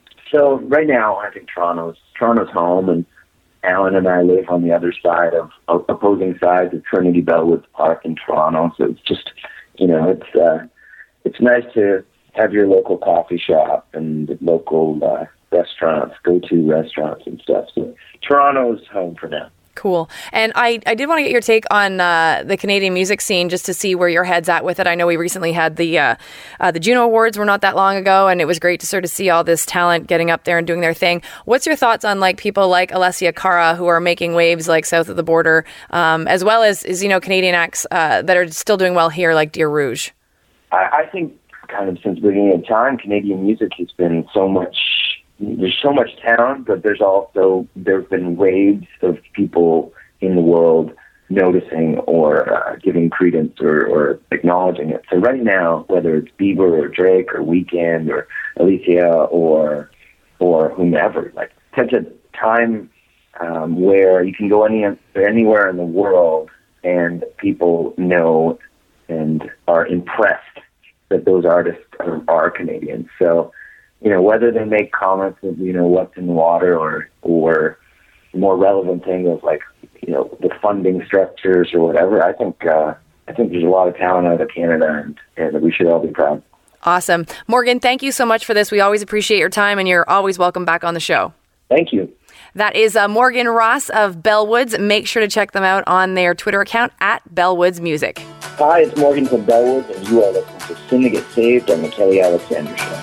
Speaker 4: so right now, I think Toronto's Toronto's home, and Alan and I live on the other side of, of opposing sides of Trinity Bellwoods Park in Toronto. So it's just, you know, it's uh, it's nice to have your local coffee shop and local uh, restaurants, go-to restaurants and stuff. So Toronto's home for now.
Speaker 2: Cool. And I, I did want to get your take on uh, the Canadian music scene, just to see where your head's at with it. I know we recently had the uh, uh, the Juno Awards were not that long ago, and it was great to sort of see all this talent getting up there and doing their thing. What's your thoughts on like people like Alessia Cara, who are making waves like south of the border, um, as well as, as you know, Canadian acts uh, that are still doing well here, like Dear Rouge?
Speaker 4: I, I think kind of since the beginning of time, Canadian music has been so much. There's so much talent, but there's also, there's been waves of people in the world noticing or uh, giving credence or, or acknowledging it. So right now, whether it's Bieber or Drake or Weeknd or Alicia or or whomever, like such a time um, where you can go any anywhere in the world and people know and are impressed that those artists are, are Canadian. So, you know, whether they make comments of, you know, what's in the water or, or more relevant thing of like, you know, the funding structures or whatever, I think, uh, I think there's a lot of talent out of Canada, and, and we should all be proud.
Speaker 2: Awesome. Morgan, thank you so much for this. We always appreciate your time, and you're always welcome back on the show.
Speaker 4: Thank you.
Speaker 2: That is uh, Morgan Ross of Bellwoods. Make sure to check them out on their Twitter account at Bellwoods Music.
Speaker 4: Hi, it's Morgan from Bellwoods, and you are listening to Sin to Get Saved on the Kelly Alexander Show.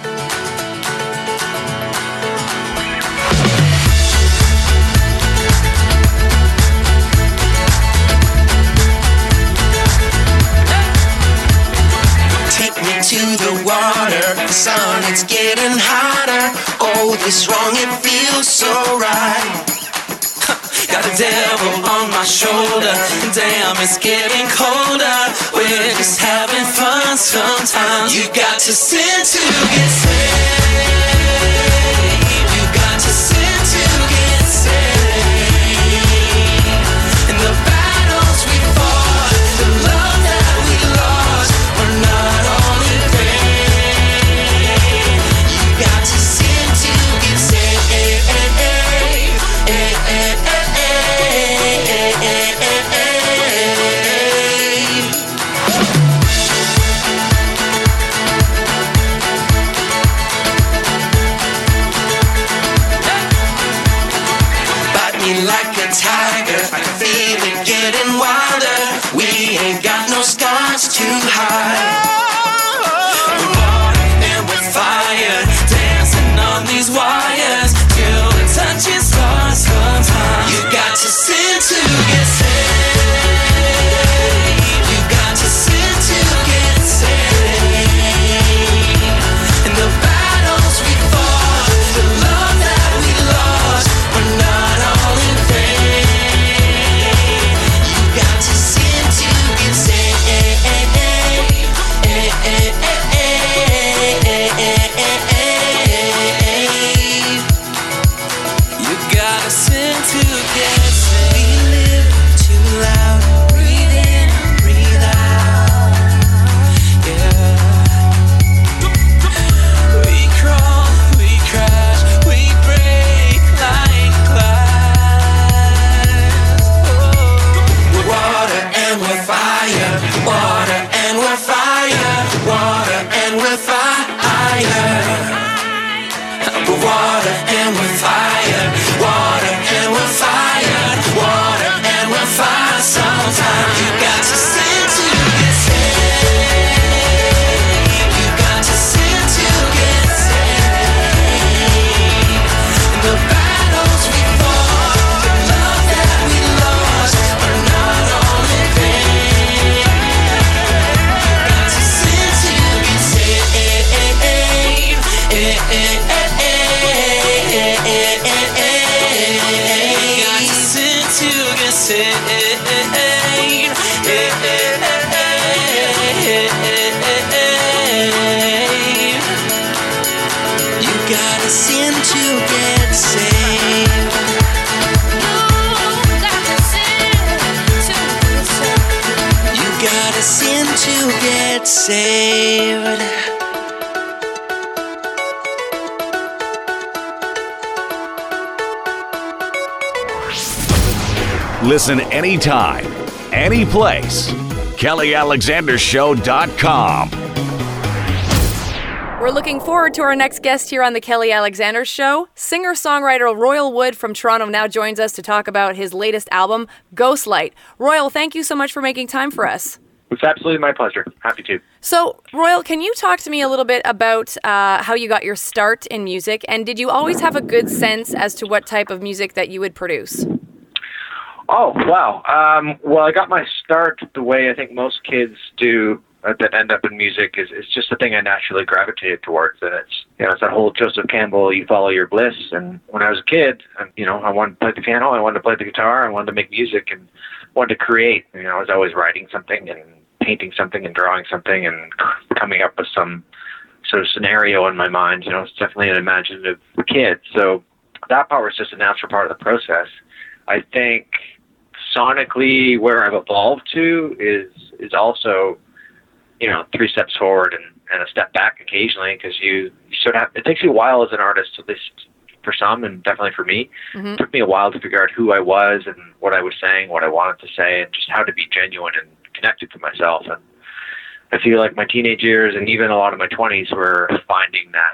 Speaker 5: To the water, the sun, it's getting hotter. Oh, this wrong, it feels so right. Got a devil on my shoulder, damn, it's getting colder. We're just having fun sometimes. You got to sin to get saved. You got to sin to get saved. In the battles we fought, the love that we lost, we're not only pain. You got to sin to get saved. Like a tiger, I can feel it getting wilder. We ain't got no scars to hide. We're water and we're fire, dancing on these wires till the touching stars sometimes. You got to sin to get saved. You got to sin to get saved. In the battles we fought, the love that we lost, we're not saved.
Speaker 1: Listen anytime, any place. Kelly Alexander Show dot com.
Speaker 2: We're looking forward to our next guest here on the Kelly Alexander Show. Singer-songwriter Royal Wood from Toronto now joins us to talk about his latest album, Ghostlight. Royal, thank you so much for making time for us.
Speaker 6: It's absolutely my pleasure. Happy to.
Speaker 2: So, Royal, can you talk to me a little bit about uh, how you got your start in music, and did you always have a good sense as to what type of music that you would produce?
Speaker 6: Oh, wow. Um, well, I got my start the way I think most kids do uh, that end up in music is it's just the thing I naturally gravitated towards. And it's, you know, it's that whole Joseph Campbell, you follow your bliss. And when I was a kid, you know, I wanted to play the piano, I wanted to play the guitar, I wanted to make music and wanted to create. You know, I was always writing something and painting something and drawing something and coming up with some sort of scenario in my mind. You know, it's definitely an imaginative kid. So that part was just a natural part of the process. I think sonically where I've evolved to is is also, you know, three steps forward and, and a step back occasionally, because you, you sort of have, it takes you a while as an artist, at least for some and definitely for me. Mm-hmm. It took me a while to figure out who I was and what I was saying, what I wanted to say, and just how to be genuine and connected to myself. And I feel like my teenage years and even a lot of my twenties were finding that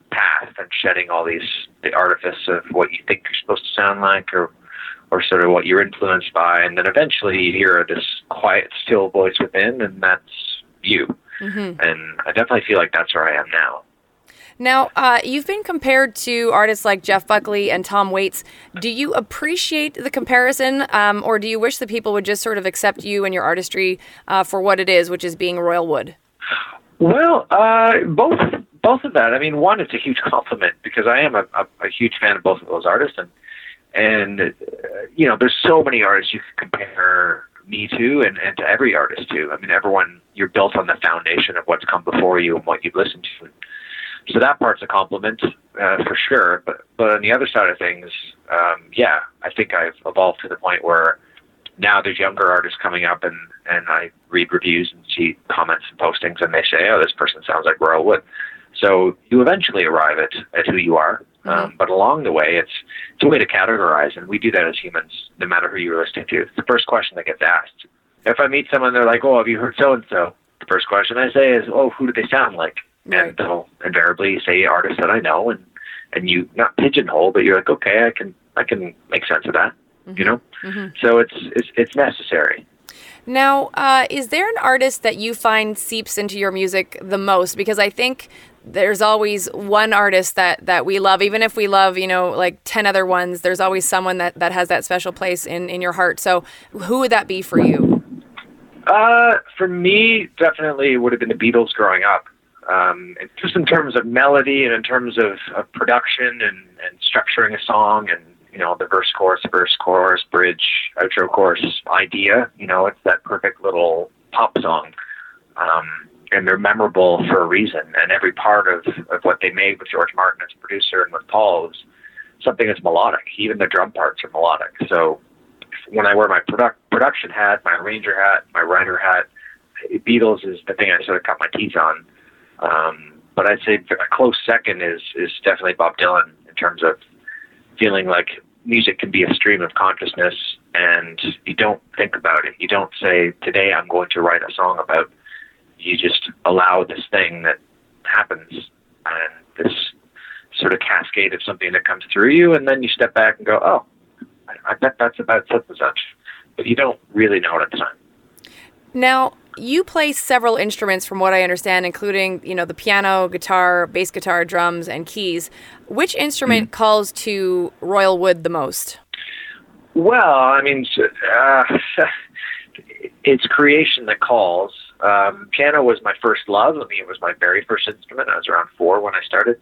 Speaker 6: path and shedding all these the artifice of what you think you're supposed to sound like, or or sort of what you're influenced by, and then eventually you hear this quiet, still voice within, and that's you. Mm-hmm. And I definitely feel like that's where I am now.
Speaker 2: Now, uh, you've been compared to artists like Jeff Buckley and Tom Waits. Do you appreciate the comparison, um, or do you wish that people would just sort of accept you and your artistry uh, for what it is, which is being Royal Wood?
Speaker 6: Well, uh, both both of that. I mean, one, it's a huge compliment because I am a, a, a huge fan of both of those artists, and and uh, you know, there's so many artists you can compare me to, and, and to every artist too. I mean, everyone, you're built on the foundation of what's come before you and what you've listened to. So that part's a compliment uh, for sure. But but on the other side of things, um, yeah, I think I've evolved to the point where now there's younger artists coming up, and, and I read reviews and see comments and postings, and they say, oh, this person sounds like Royal Wood. So you eventually arrive at, at who you are. Mm-hmm. Um, but along the way, it's, it's a way to categorize, and we do that as humans, no matter who you're listening to. It's the first question that gets asked. If I meet someone, they're like, oh, have you heard so-and-so? The first question I say is, oh, who do they sound like? Right. And they'll invariably say artists that I know, and, and you not pigeonhole, but you're like, okay, I can I can make sense of that, mm-hmm. you know. Mm-hmm. So it's it's it's necessary.
Speaker 2: Now, uh, is there an artist that you find seeps into your music the most? Because I think there's always one artist that, that we love, even if we love, you know, like ten other ones. There's always someone that, that has that special place in, in your heart. So, who would that be for you?
Speaker 6: Uh, for me, definitely it would have been the Beatles growing up. Um, and just in terms of melody and in terms of, of production and, and structuring a song and, you know, the verse, chorus, verse, chorus, bridge, outro, chorus idea, you know, it's that perfect little pop song. Um, and they're memorable for a reason. And every part of, of what they made with George Martin as a producer and with Paul is something that's melodic. Even the drum parts are melodic. So when I wear my product, production hat, my arranger hat, my writer hat, Beatles is the thing I sort of cut my teeth on. Um, but I'd say a close second is, is definitely Bob Dylan in terms of feeling like music can be a stream of consciousness, and you don't think about it. You don't say, today I'm going to write a song about. You just allow this thing that happens, and this sort of cascade of something that comes through you, and then you step back and go, oh, I, I bet that's about such and such. But you don't really know it at the time.
Speaker 2: Now, you play several instruments from what I understand, including, you know, the piano, guitar, bass guitar, drums, and keys. Which instrument mm-hmm. calls to Royal Wood the most?
Speaker 6: Well, I mean, uh, it's creation that calls. Um, piano was my first love. I mean, it was my very first instrument. I was around four when I started.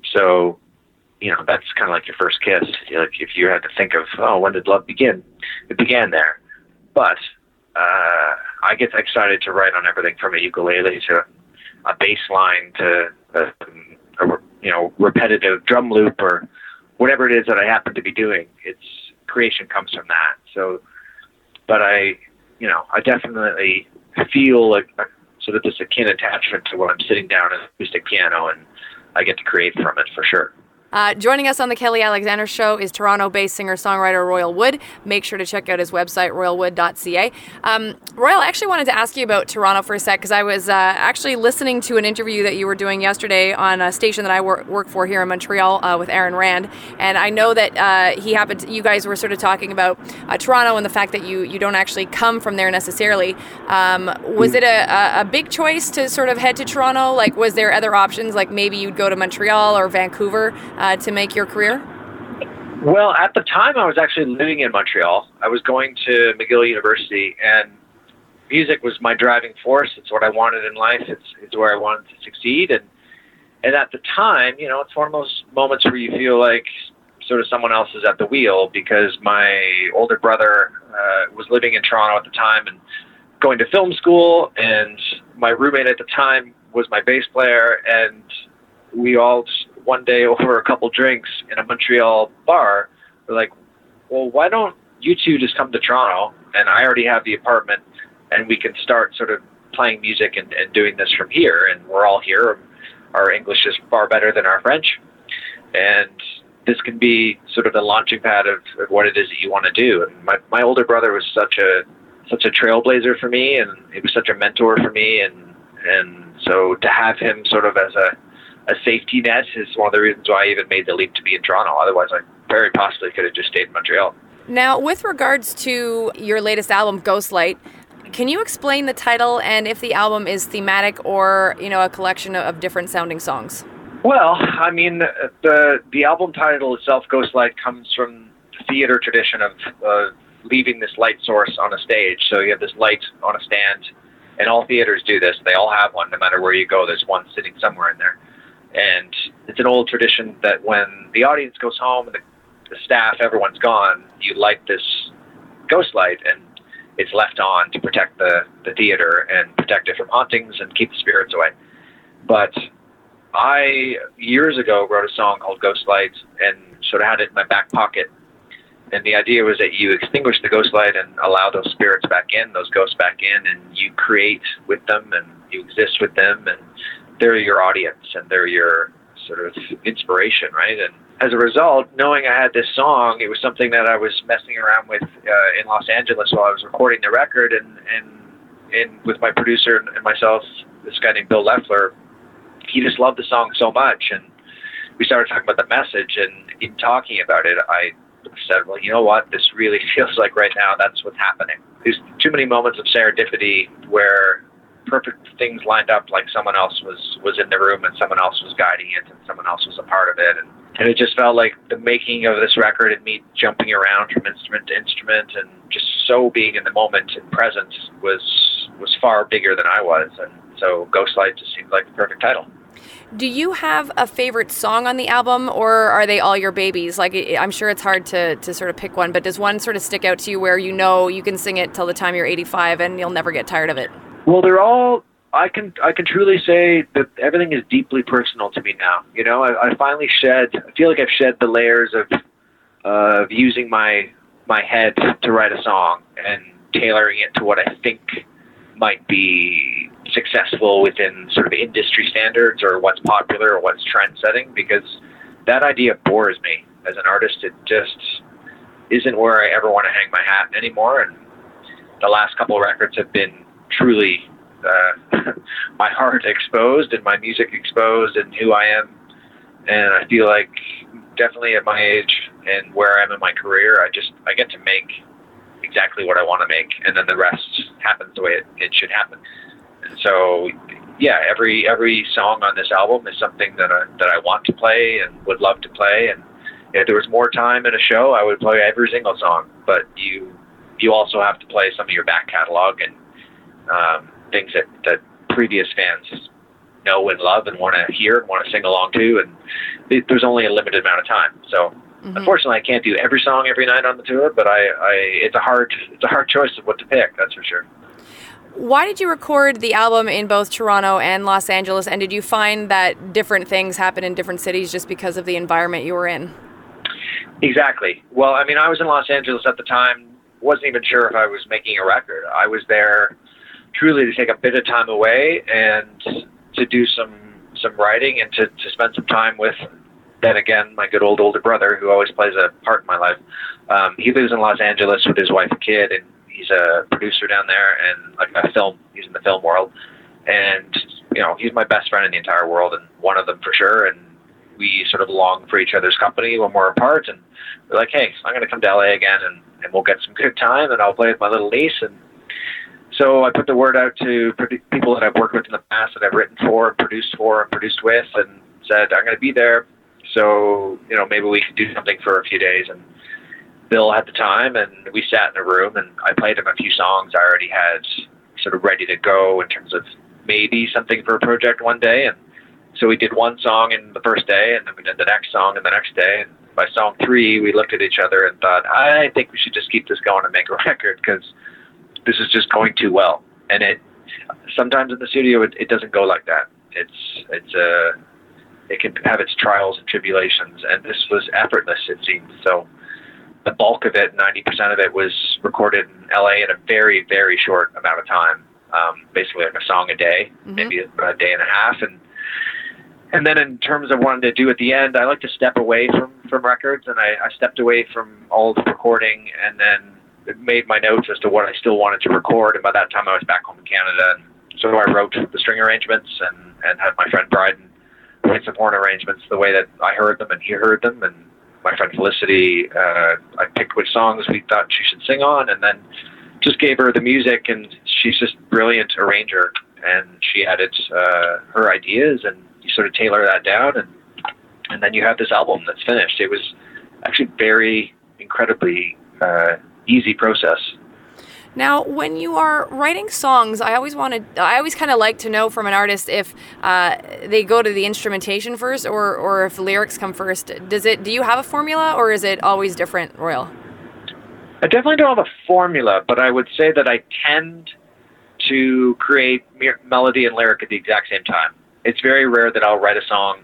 Speaker 6: So, you know, that's kind of like your first kiss. You know, like if you had to think of, oh, when did love begin? It began there. But uh, I get excited to write on everything from a ukulele to a bass line to a, a you know repetitive drum loop or whatever it is that I happen to be doing. It's creation comes from that. So, but I, you know, I definitely feel like a, sort of this akin attachment to when I'm sitting down at an acoustic piano, and I get to create from it for sure.
Speaker 2: Uh, joining us on the Kelly Alexander Show is Toronto-based singer-songwriter Royal Wood. Make sure to check out his website, royal wood dot c a. Um, Royal, I actually wanted to ask you about Toronto for a sec, because I was uh, actually listening to an interview that you were doing yesterday on a station that I wor- work for here in Montreal uh, with Aaron Rand, and I know that uh, he happened to, you guys were sort of talking about uh, Toronto and the fact that you, you don't actually come from there necessarily. Um, was it a, a big choice to sort of head to Toronto? Like, was there other options, like maybe you'd go to Montreal or Vancouver Uh, to make your career?
Speaker 6: Well, at the time I was actually living in Montreal. I was going to McGill University, and music was my driving force. It's what I wanted in life. It's, it's where I wanted to succeed. And, and at the time, you know, it's one of those moments where you feel like sort of someone else is at the wheel, because my older brother uh, was living in Toronto at the time and going to film school, and my roommate at the time was my bass player, and we all just, one day over a couple drinks in a Montreal bar, we're like, well, why don't you two just come to Toronto, and I already have the apartment, and we can start sort of playing music and, and doing this from here, and we're all here. Our English is far better than our French, and this can be sort of the launching pad of, of what it is that you want to do. And my, my older brother was such a such a trailblazer for me, and he was such a mentor for me, and and so to have him sort of as a a safety net is one of the reasons why I even made the leap to be in Toronto. Otherwise, I very possibly could have just stayed in Montreal.
Speaker 2: Now, with regards to your latest album, Ghostlight, can you explain the title and if the album is thematic or, you know, a collection of different sounding songs?
Speaker 6: Well, I mean, the the album title itself, Ghostlight, comes from the theater tradition of uh, leaving this light source on a stage. So you have this light on a stand, and all theaters do this. They all have one, no matter where you go. There's one sitting somewhere in there. And it's an old tradition that when the audience goes home and the, the staff, everyone's gone, you light this ghost light, and it's left on to protect the, the theater and protect it from hauntings and keep the spirits away. But I, years ago, wrote a song called Ghostlight and sort of had it in my back pocket. And the idea was that you extinguish the ghost light and allow those spirits back in, those ghosts back in, and you create with them and you exist with them, and they're your audience and they're your sort of inspiration, right? And as a result, knowing I had this song, it was something that I was messing around with uh, in Los Angeles while I was recording the record, and, and, and with my producer and myself, this guy named Bill Leffler. He just loved the song so much, and we started talking about the message, and in talking about it, I said, well, you know what, this really feels like right now that's what's happening. There's too many moments of serendipity where perfect things lined up, like someone else was, was in the room and someone else was guiding it and someone else was a part of it. And, and it just felt like the making of this record and me jumping around from instrument to instrument and just so being in the moment and present was, was far bigger than I was. And so Ghostlight just seemed like the perfect title.
Speaker 2: Do you have a favorite song on the album, or are they all your babies? Like, I'm sure it's hard to, to sort of pick one, but does one sort of stick out to you where you know you can sing it till the time you're eighty-five and you'll never get tired of it?
Speaker 6: Well, they're all, I can I can truly say that everything is deeply personal to me now. You know, I, I finally shed, I feel like I've shed the layers of, uh, of using my, my head to write a song and tailoring it to what I think might be successful within sort of industry standards or what's popular or what's trend setting, because that idea bores me as an artist. It just isn't where I ever want to hang my hat anymore. And the last couple of records have been truly uh, my heart exposed and my music exposed and who I am. And I feel like definitely at my age and where I am in my career, I just, I get to make exactly what I want to make, and then the rest happens the way it, it should happen. And so, yeah, every every song on this album is something that I, that I want to play and would love to play. And if there was more time in a show, I would play every single song. But you you also have to play some of your back catalog and um, things that, that previous fans know and love and want to hear and want to sing along to. And it, there's only a limited amount of time. So mm-hmm. Unfortunately, I can't do every song every night on the tour, but I, I it's a hard it's a hard choice of what to pick, that's for sure.
Speaker 2: Why did you record the album in both Toronto and Los Angeles, and did you find that different things happen in different cities just because of the environment you were in?
Speaker 6: Exactly. Well, I mean, I was in Los Angeles at the time, wasn't even sure if I was making a record. I was there truly to take a bit of time away and to do some some writing and to, to spend some time with, then again, my good old older brother, who always plays a part in my life. Um, he lives in Los Angeles with his wife and kid, and he's a producer down there and like a film, he's in the film world. And, you know, he's my best friend in the entire world and one of them for sure. And we sort of long for each other's company when we're apart. And we're like, hey, I'm going to come to L A again and, and we'll get some good time and I'll play with my little niece. And so I put the word out to people that I've worked with in the past, that I've written for and produced for and produced with, and said, I'm going to be there. So, you know, maybe we could do something for a few days. And Bill had the time, and we sat in a room, and I played him a few songs I already had sort of ready to go in terms of maybe something for a project one day. And so we did one song in the first day, and then we did the next song in the next day. And by song three, we looked at each other and thought, I think we should just keep this going and make a record, because this is just going too well. And it sometimes in the studio, it, it doesn't go like that. It's it's a uh, it can have its trials and tribulations, and this was effortless, it seemed. So the bulk of it, ninety percent of it, was recorded in L A in a very, very short amount of time, um, basically like a song a day, mm-hmm. maybe a, a day and a half. And and then in terms of wanting to do at the end, I like to step away from, from records, and I, I stepped away from all the recording and then made my notes as to what I still wanted to record. And by that time, I was back home in Canada. And so I wrote the string arrangements and, and had my friend Bryden points of horn arrangements the way that I heard them and he heard them. And my friend Felicity, uh, I picked which songs we thought she should sing on, and then just gave her the music. And she's just a brilliant arranger, and she added uh, her ideas, and you sort of tailor that down, and and then you have this album that's finished. It was actually very incredibly uh, easy process.
Speaker 2: Now, when you are writing songs, I always wanted, I always kind of like to know from an artist if uh, they go to the instrumentation first, or, or if the lyrics come first. Does it? Do you have a formula, or is it always different, Royal?
Speaker 6: I definitely don't have a formula, but I would say that I tend to create me- melody and lyric at the exact same time. It's very rare that I'll write a song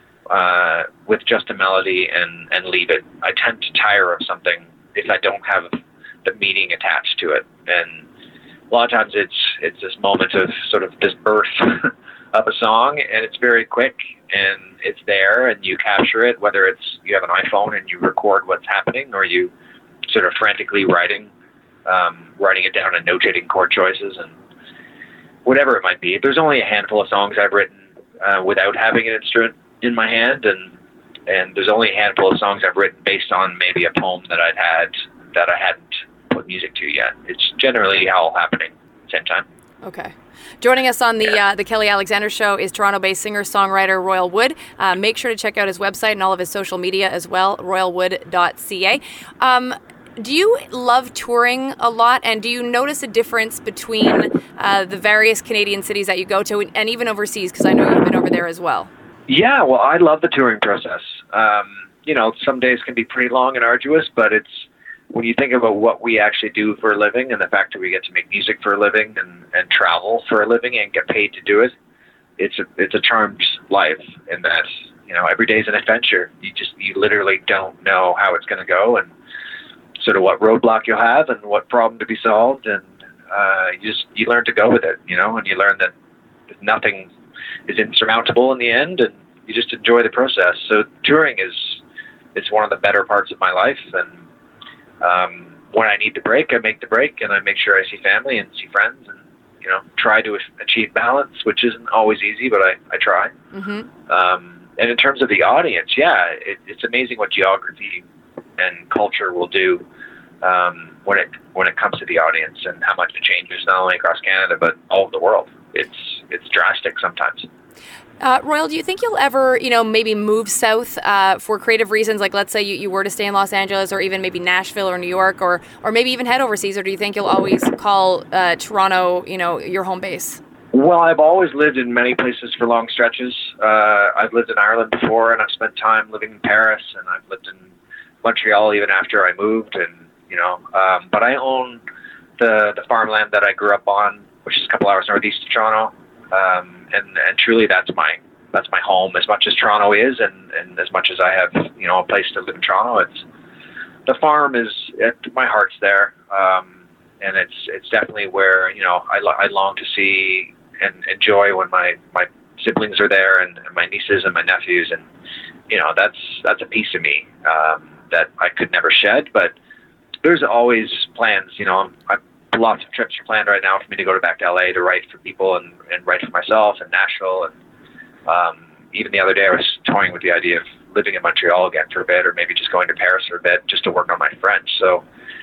Speaker 6: uh, with just a melody and, and leave it. I tend to tire of something if I don't have the meaning attached to it. And a lot of times it's it's this moment of sort of this birth of a song, and it's very quick, and it's there, and you capture it, whether it's you have an iPhone and you record what's happening, or you sort of frantically writing, um, writing it down and notating chord choices and whatever it might be. There's only a handful of songs I've written uh, without having an instrument in my hand, and and there's only a handful of songs I've written based on maybe a poem that I'd had that I hadn't put music to yet. It's generally all happening at the same time.
Speaker 2: Okay. Joining us on the uh, the Kelly Alexander Show is Toronto-based singer-songwriter Royal Wood. Uh, make sure to check out his website and all of his social media as well, royal wood dot c a. Um, do you love touring a lot, and do you notice a difference between uh, the various Canadian cities that you go to, and even overseas, because I know you've been over there as well?
Speaker 6: Yeah, well, I love the touring process. Um, you know, some days can be pretty long and arduous, but it's when you think about what we actually do for a living, and the fact that we get to make music for a living and, and travel for a living and get paid to do it, it's a, it's a charmed life in that, you know, every day is an adventure. You just, you literally don't know how it's going to go, and sort of what roadblock you'll have and what problem to be solved. And uh, you just, you learn to go with it, you know, and you learn that nothing is insurmountable in the end, and you just enjoy the process. So touring is, it's one of the better parts of my life. And Um, when I need to break, I make the break, and I make sure I see family and see friends, and, you know, try to achieve balance, which isn't always easy, but I, I try. Mm-hmm. Um, and in terms of the audience, yeah, it, it's amazing what geography and culture will do um, when it when it comes to the audience, and how much it changes not only across Canada but all over the world. It's it's drastic sometimes.
Speaker 2: Uh, Royal, do you think you'll ever, you know, maybe move south uh, for creative reasons? Like, let's say you, you were to stay in Los Angeles, or even maybe Nashville or New York, or or maybe even head overseas, or do you think you'll always call uh, Toronto, you know, your home base?
Speaker 6: Well, I've always lived in many places for long stretches. Uh, I've lived in Ireland before, and I've spent time living in Paris, and I've lived in Montreal even after I moved, and, you know, um, but I own the, the farmland that I grew up on, which is a couple hours northeast of Toronto. Um, and, and truly that's my, that's my home, as much as Toronto is, and, and as much as I have, you know, a place to live in Toronto. It's, the farm is, it, my heart's there. Um, and it's, it's definitely where, you know, I, lo- I long to see and enjoy when my, my siblings are there, and, and my nieces and my nephews. And, you know, that's, that's a piece of me, um, that I could never shed, but there's always plans, you know, I'm, lots of trips are planned right now for me to go to back to L A to write for people, and, and write for myself, and Nashville. And um, even the other day I was toying with the idea of living in Montreal again for a bit, or maybe just going to Paris for a bit just to work on my French. So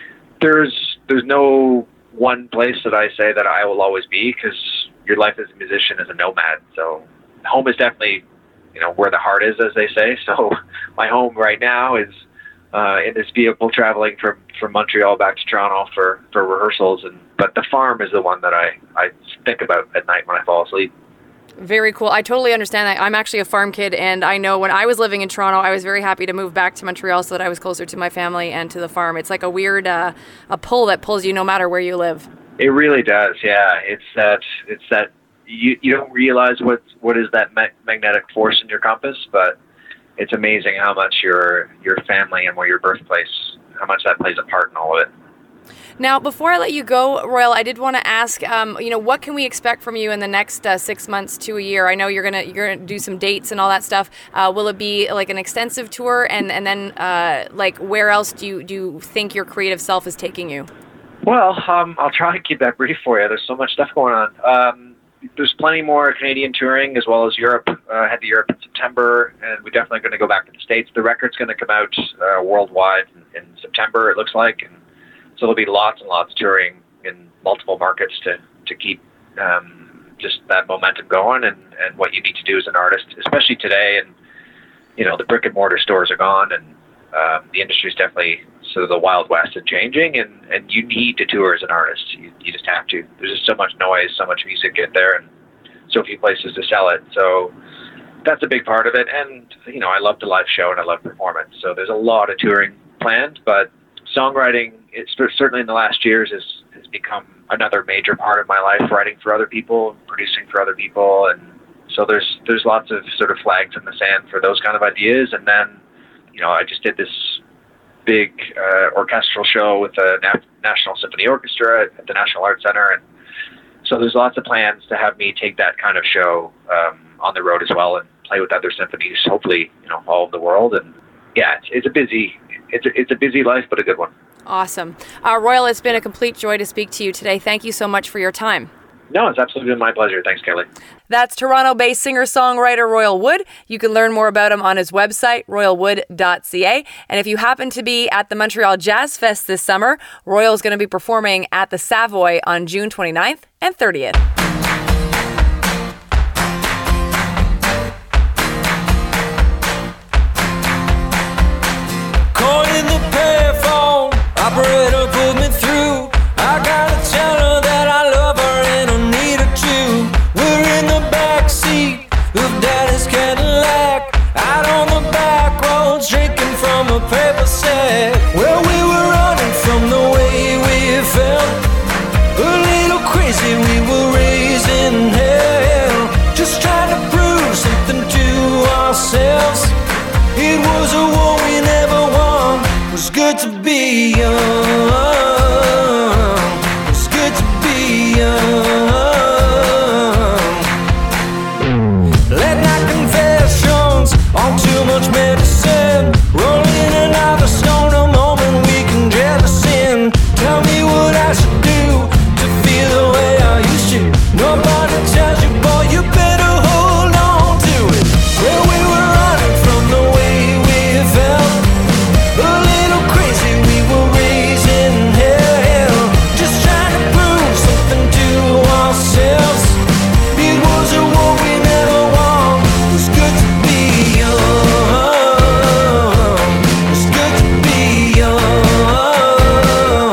Speaker 6: there's there's no one place that I say that I will always be, because your life as a musician is a nomad. So home is definitely, you know, where the heart is, as they say. So my home right now is Uh, in this vehicle traveling from, from Montreal back to Toronto for, for rehearsals. And but the farm is the one that I, I think about at night when I fall asleep.
Speaker 2: Very cool. I totally understand that. I'm actually a farm kid, and I know when I was living in Toronto, I was very happy to move back to Montreal so that I was closer to my family and to the farm. It's like a weird uh, a pull that pulls you no matter where you live.
Speaker 6: It really does, yeah. It's that it's that you you don't realize what what is that ma- magnetic force in your compass, but it's amazing how much your your family and where your birthplace, how much that plays a part in all of it.
Speaker 2: Now, before I let you go, Royal, I did want to ask, um, you know, what can we expect from you in the next uh, six months to a year? I know you're gonna you're gonna do some dates and all that stuff. Uh, will it be like an extensive tour, and and then uh, like where else do you do you think your creative self is taking you?
Speaker 6: Well, um, I'll try and keep that brief for you. There's so much stuff going on. Um, there's plenty more Canadian touring as well as Europe. Uh, head to Europe in September, and we're definitely going to go back to the States. The record's going to come out uh, worldwide in, in September, it looks like, and so there'll be lots and lots of touring in multiple markets to to keep um, just that momentum going. And, and what you need to do as an artist, especially today, and you know the brick and mortar stores are gone, and um, the industry is definitely sort of the Wild West and changing, and, and you need to tour as an artist. You, you just have to. There's just so much noise, so much music in there, and so few places to sell it. So that's a big part of it. And, you know, I love the live show and I love performance. So there's a lot of touring planned, but songwriting, it's certainly in the last years, has, has become another major part of my life, writing for other people, producing for other people. And so there's, there's lots of sort of flags in the sand for those kind of ideas. And then, you know, I just did this big uh, orchestral show with the Na- National Symphony Orchestra at, at the National Arts Center, and so there's lots of plans to have me take that kind of show um, on the road as well and play with other symphonies, hopefully, you know, all over the world. And yeah, it's, it's a busy, it's a, it's a busy life, but a good one.
Speaker 2: Awesome, uh, Royal. It's been a complete joy to speak to you today. Thank you so much for your time.
Speaker 6: No, it's absolutely been my pleasure. Thanks, Kelly.
Speaker 2: That's Toronto-based singer-songwriter Royal Wood. You can learn more about him on his website, royal wood dot c a. And if you happen to be at the Montreal Jazz Fest this summer, Royal is going to be performing at the Savoy on June twenty-ninth and thirtieth.
Speaker 7: Caught in the payphone, operator put me through. I gotta tell her that I love her and I need her too. We're in the backseat of Daddy's Cadillac, out on the back roads, drinking from a paper sack. Well, we were running from the way we felt, a little crazy, we were raising hell, just trying to prove something to ourselves. It was a war we never won. It was good to be young. Late night confessions on too much medicine, rolling in and out the stone a moment we can jettison. Tell me what I should do to feel the way I used to. Nobody tells you, boy, you better hold on to it. Well, we were running from the way we felt, a little crazy, we were raising hell, just trying to prove something to ourselves. It was a war we never won. It was good to be young. It was good to be young.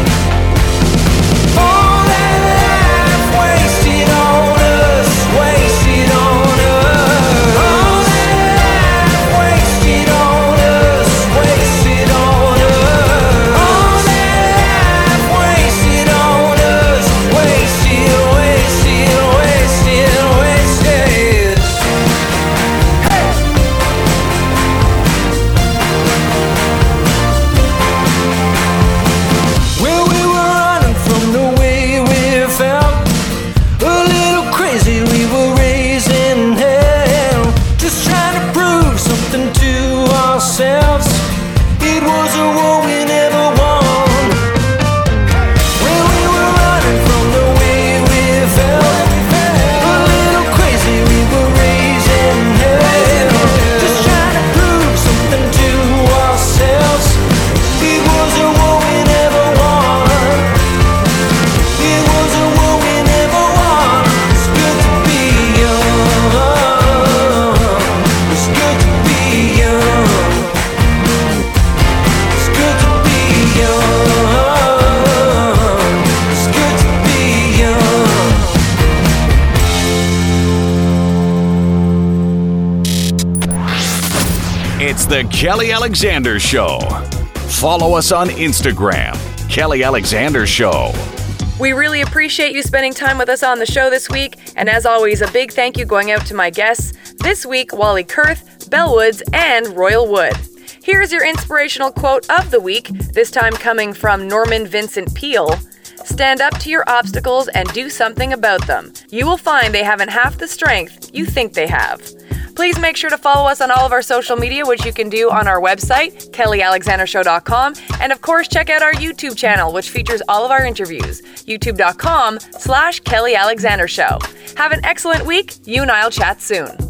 Speaker 7: All that life wasted on us, wasted on us. All that life wasted on us, wasted on us. All that life wasted on us, wasted, wasted, wasted, wasted. Well, we were running from the way we felt, a little crazy, we were raising hell, just trying to prove something to ourselves. It was a war we never won. Well, we were running from the way we felt, a little crazy, we were raising hell, just trying to prove something to ourselves. It was a war we never won. It was a war we never won. It's good to be young. It's good to be young. It's good to be young. It's good to be young.
Speaker 1: It's the Kelly Alexander Show. Follow us on Instagram, Kelly Alexander Show.
Speaker 2: We really appreciate you spending time with us on the show this week. And as always, a big thank you going out to my guests. This week, Wally Kurth, Belle Woods, and Royal Wood. Here's your inspirational quote of the week, this time coming from Norman Vincent Peale. Stand up to your obstacles and do something about them. You will find they haven't half the strength you think they have. Please make sure to follow us on all of our social media, which you can do on our website, kelly alexander show dot com, and of course check out our YouTube channel, which features all of our interviews, youtube dot com slash Kelly Alexander Show. Have an excellent week. You and I'll chat soon.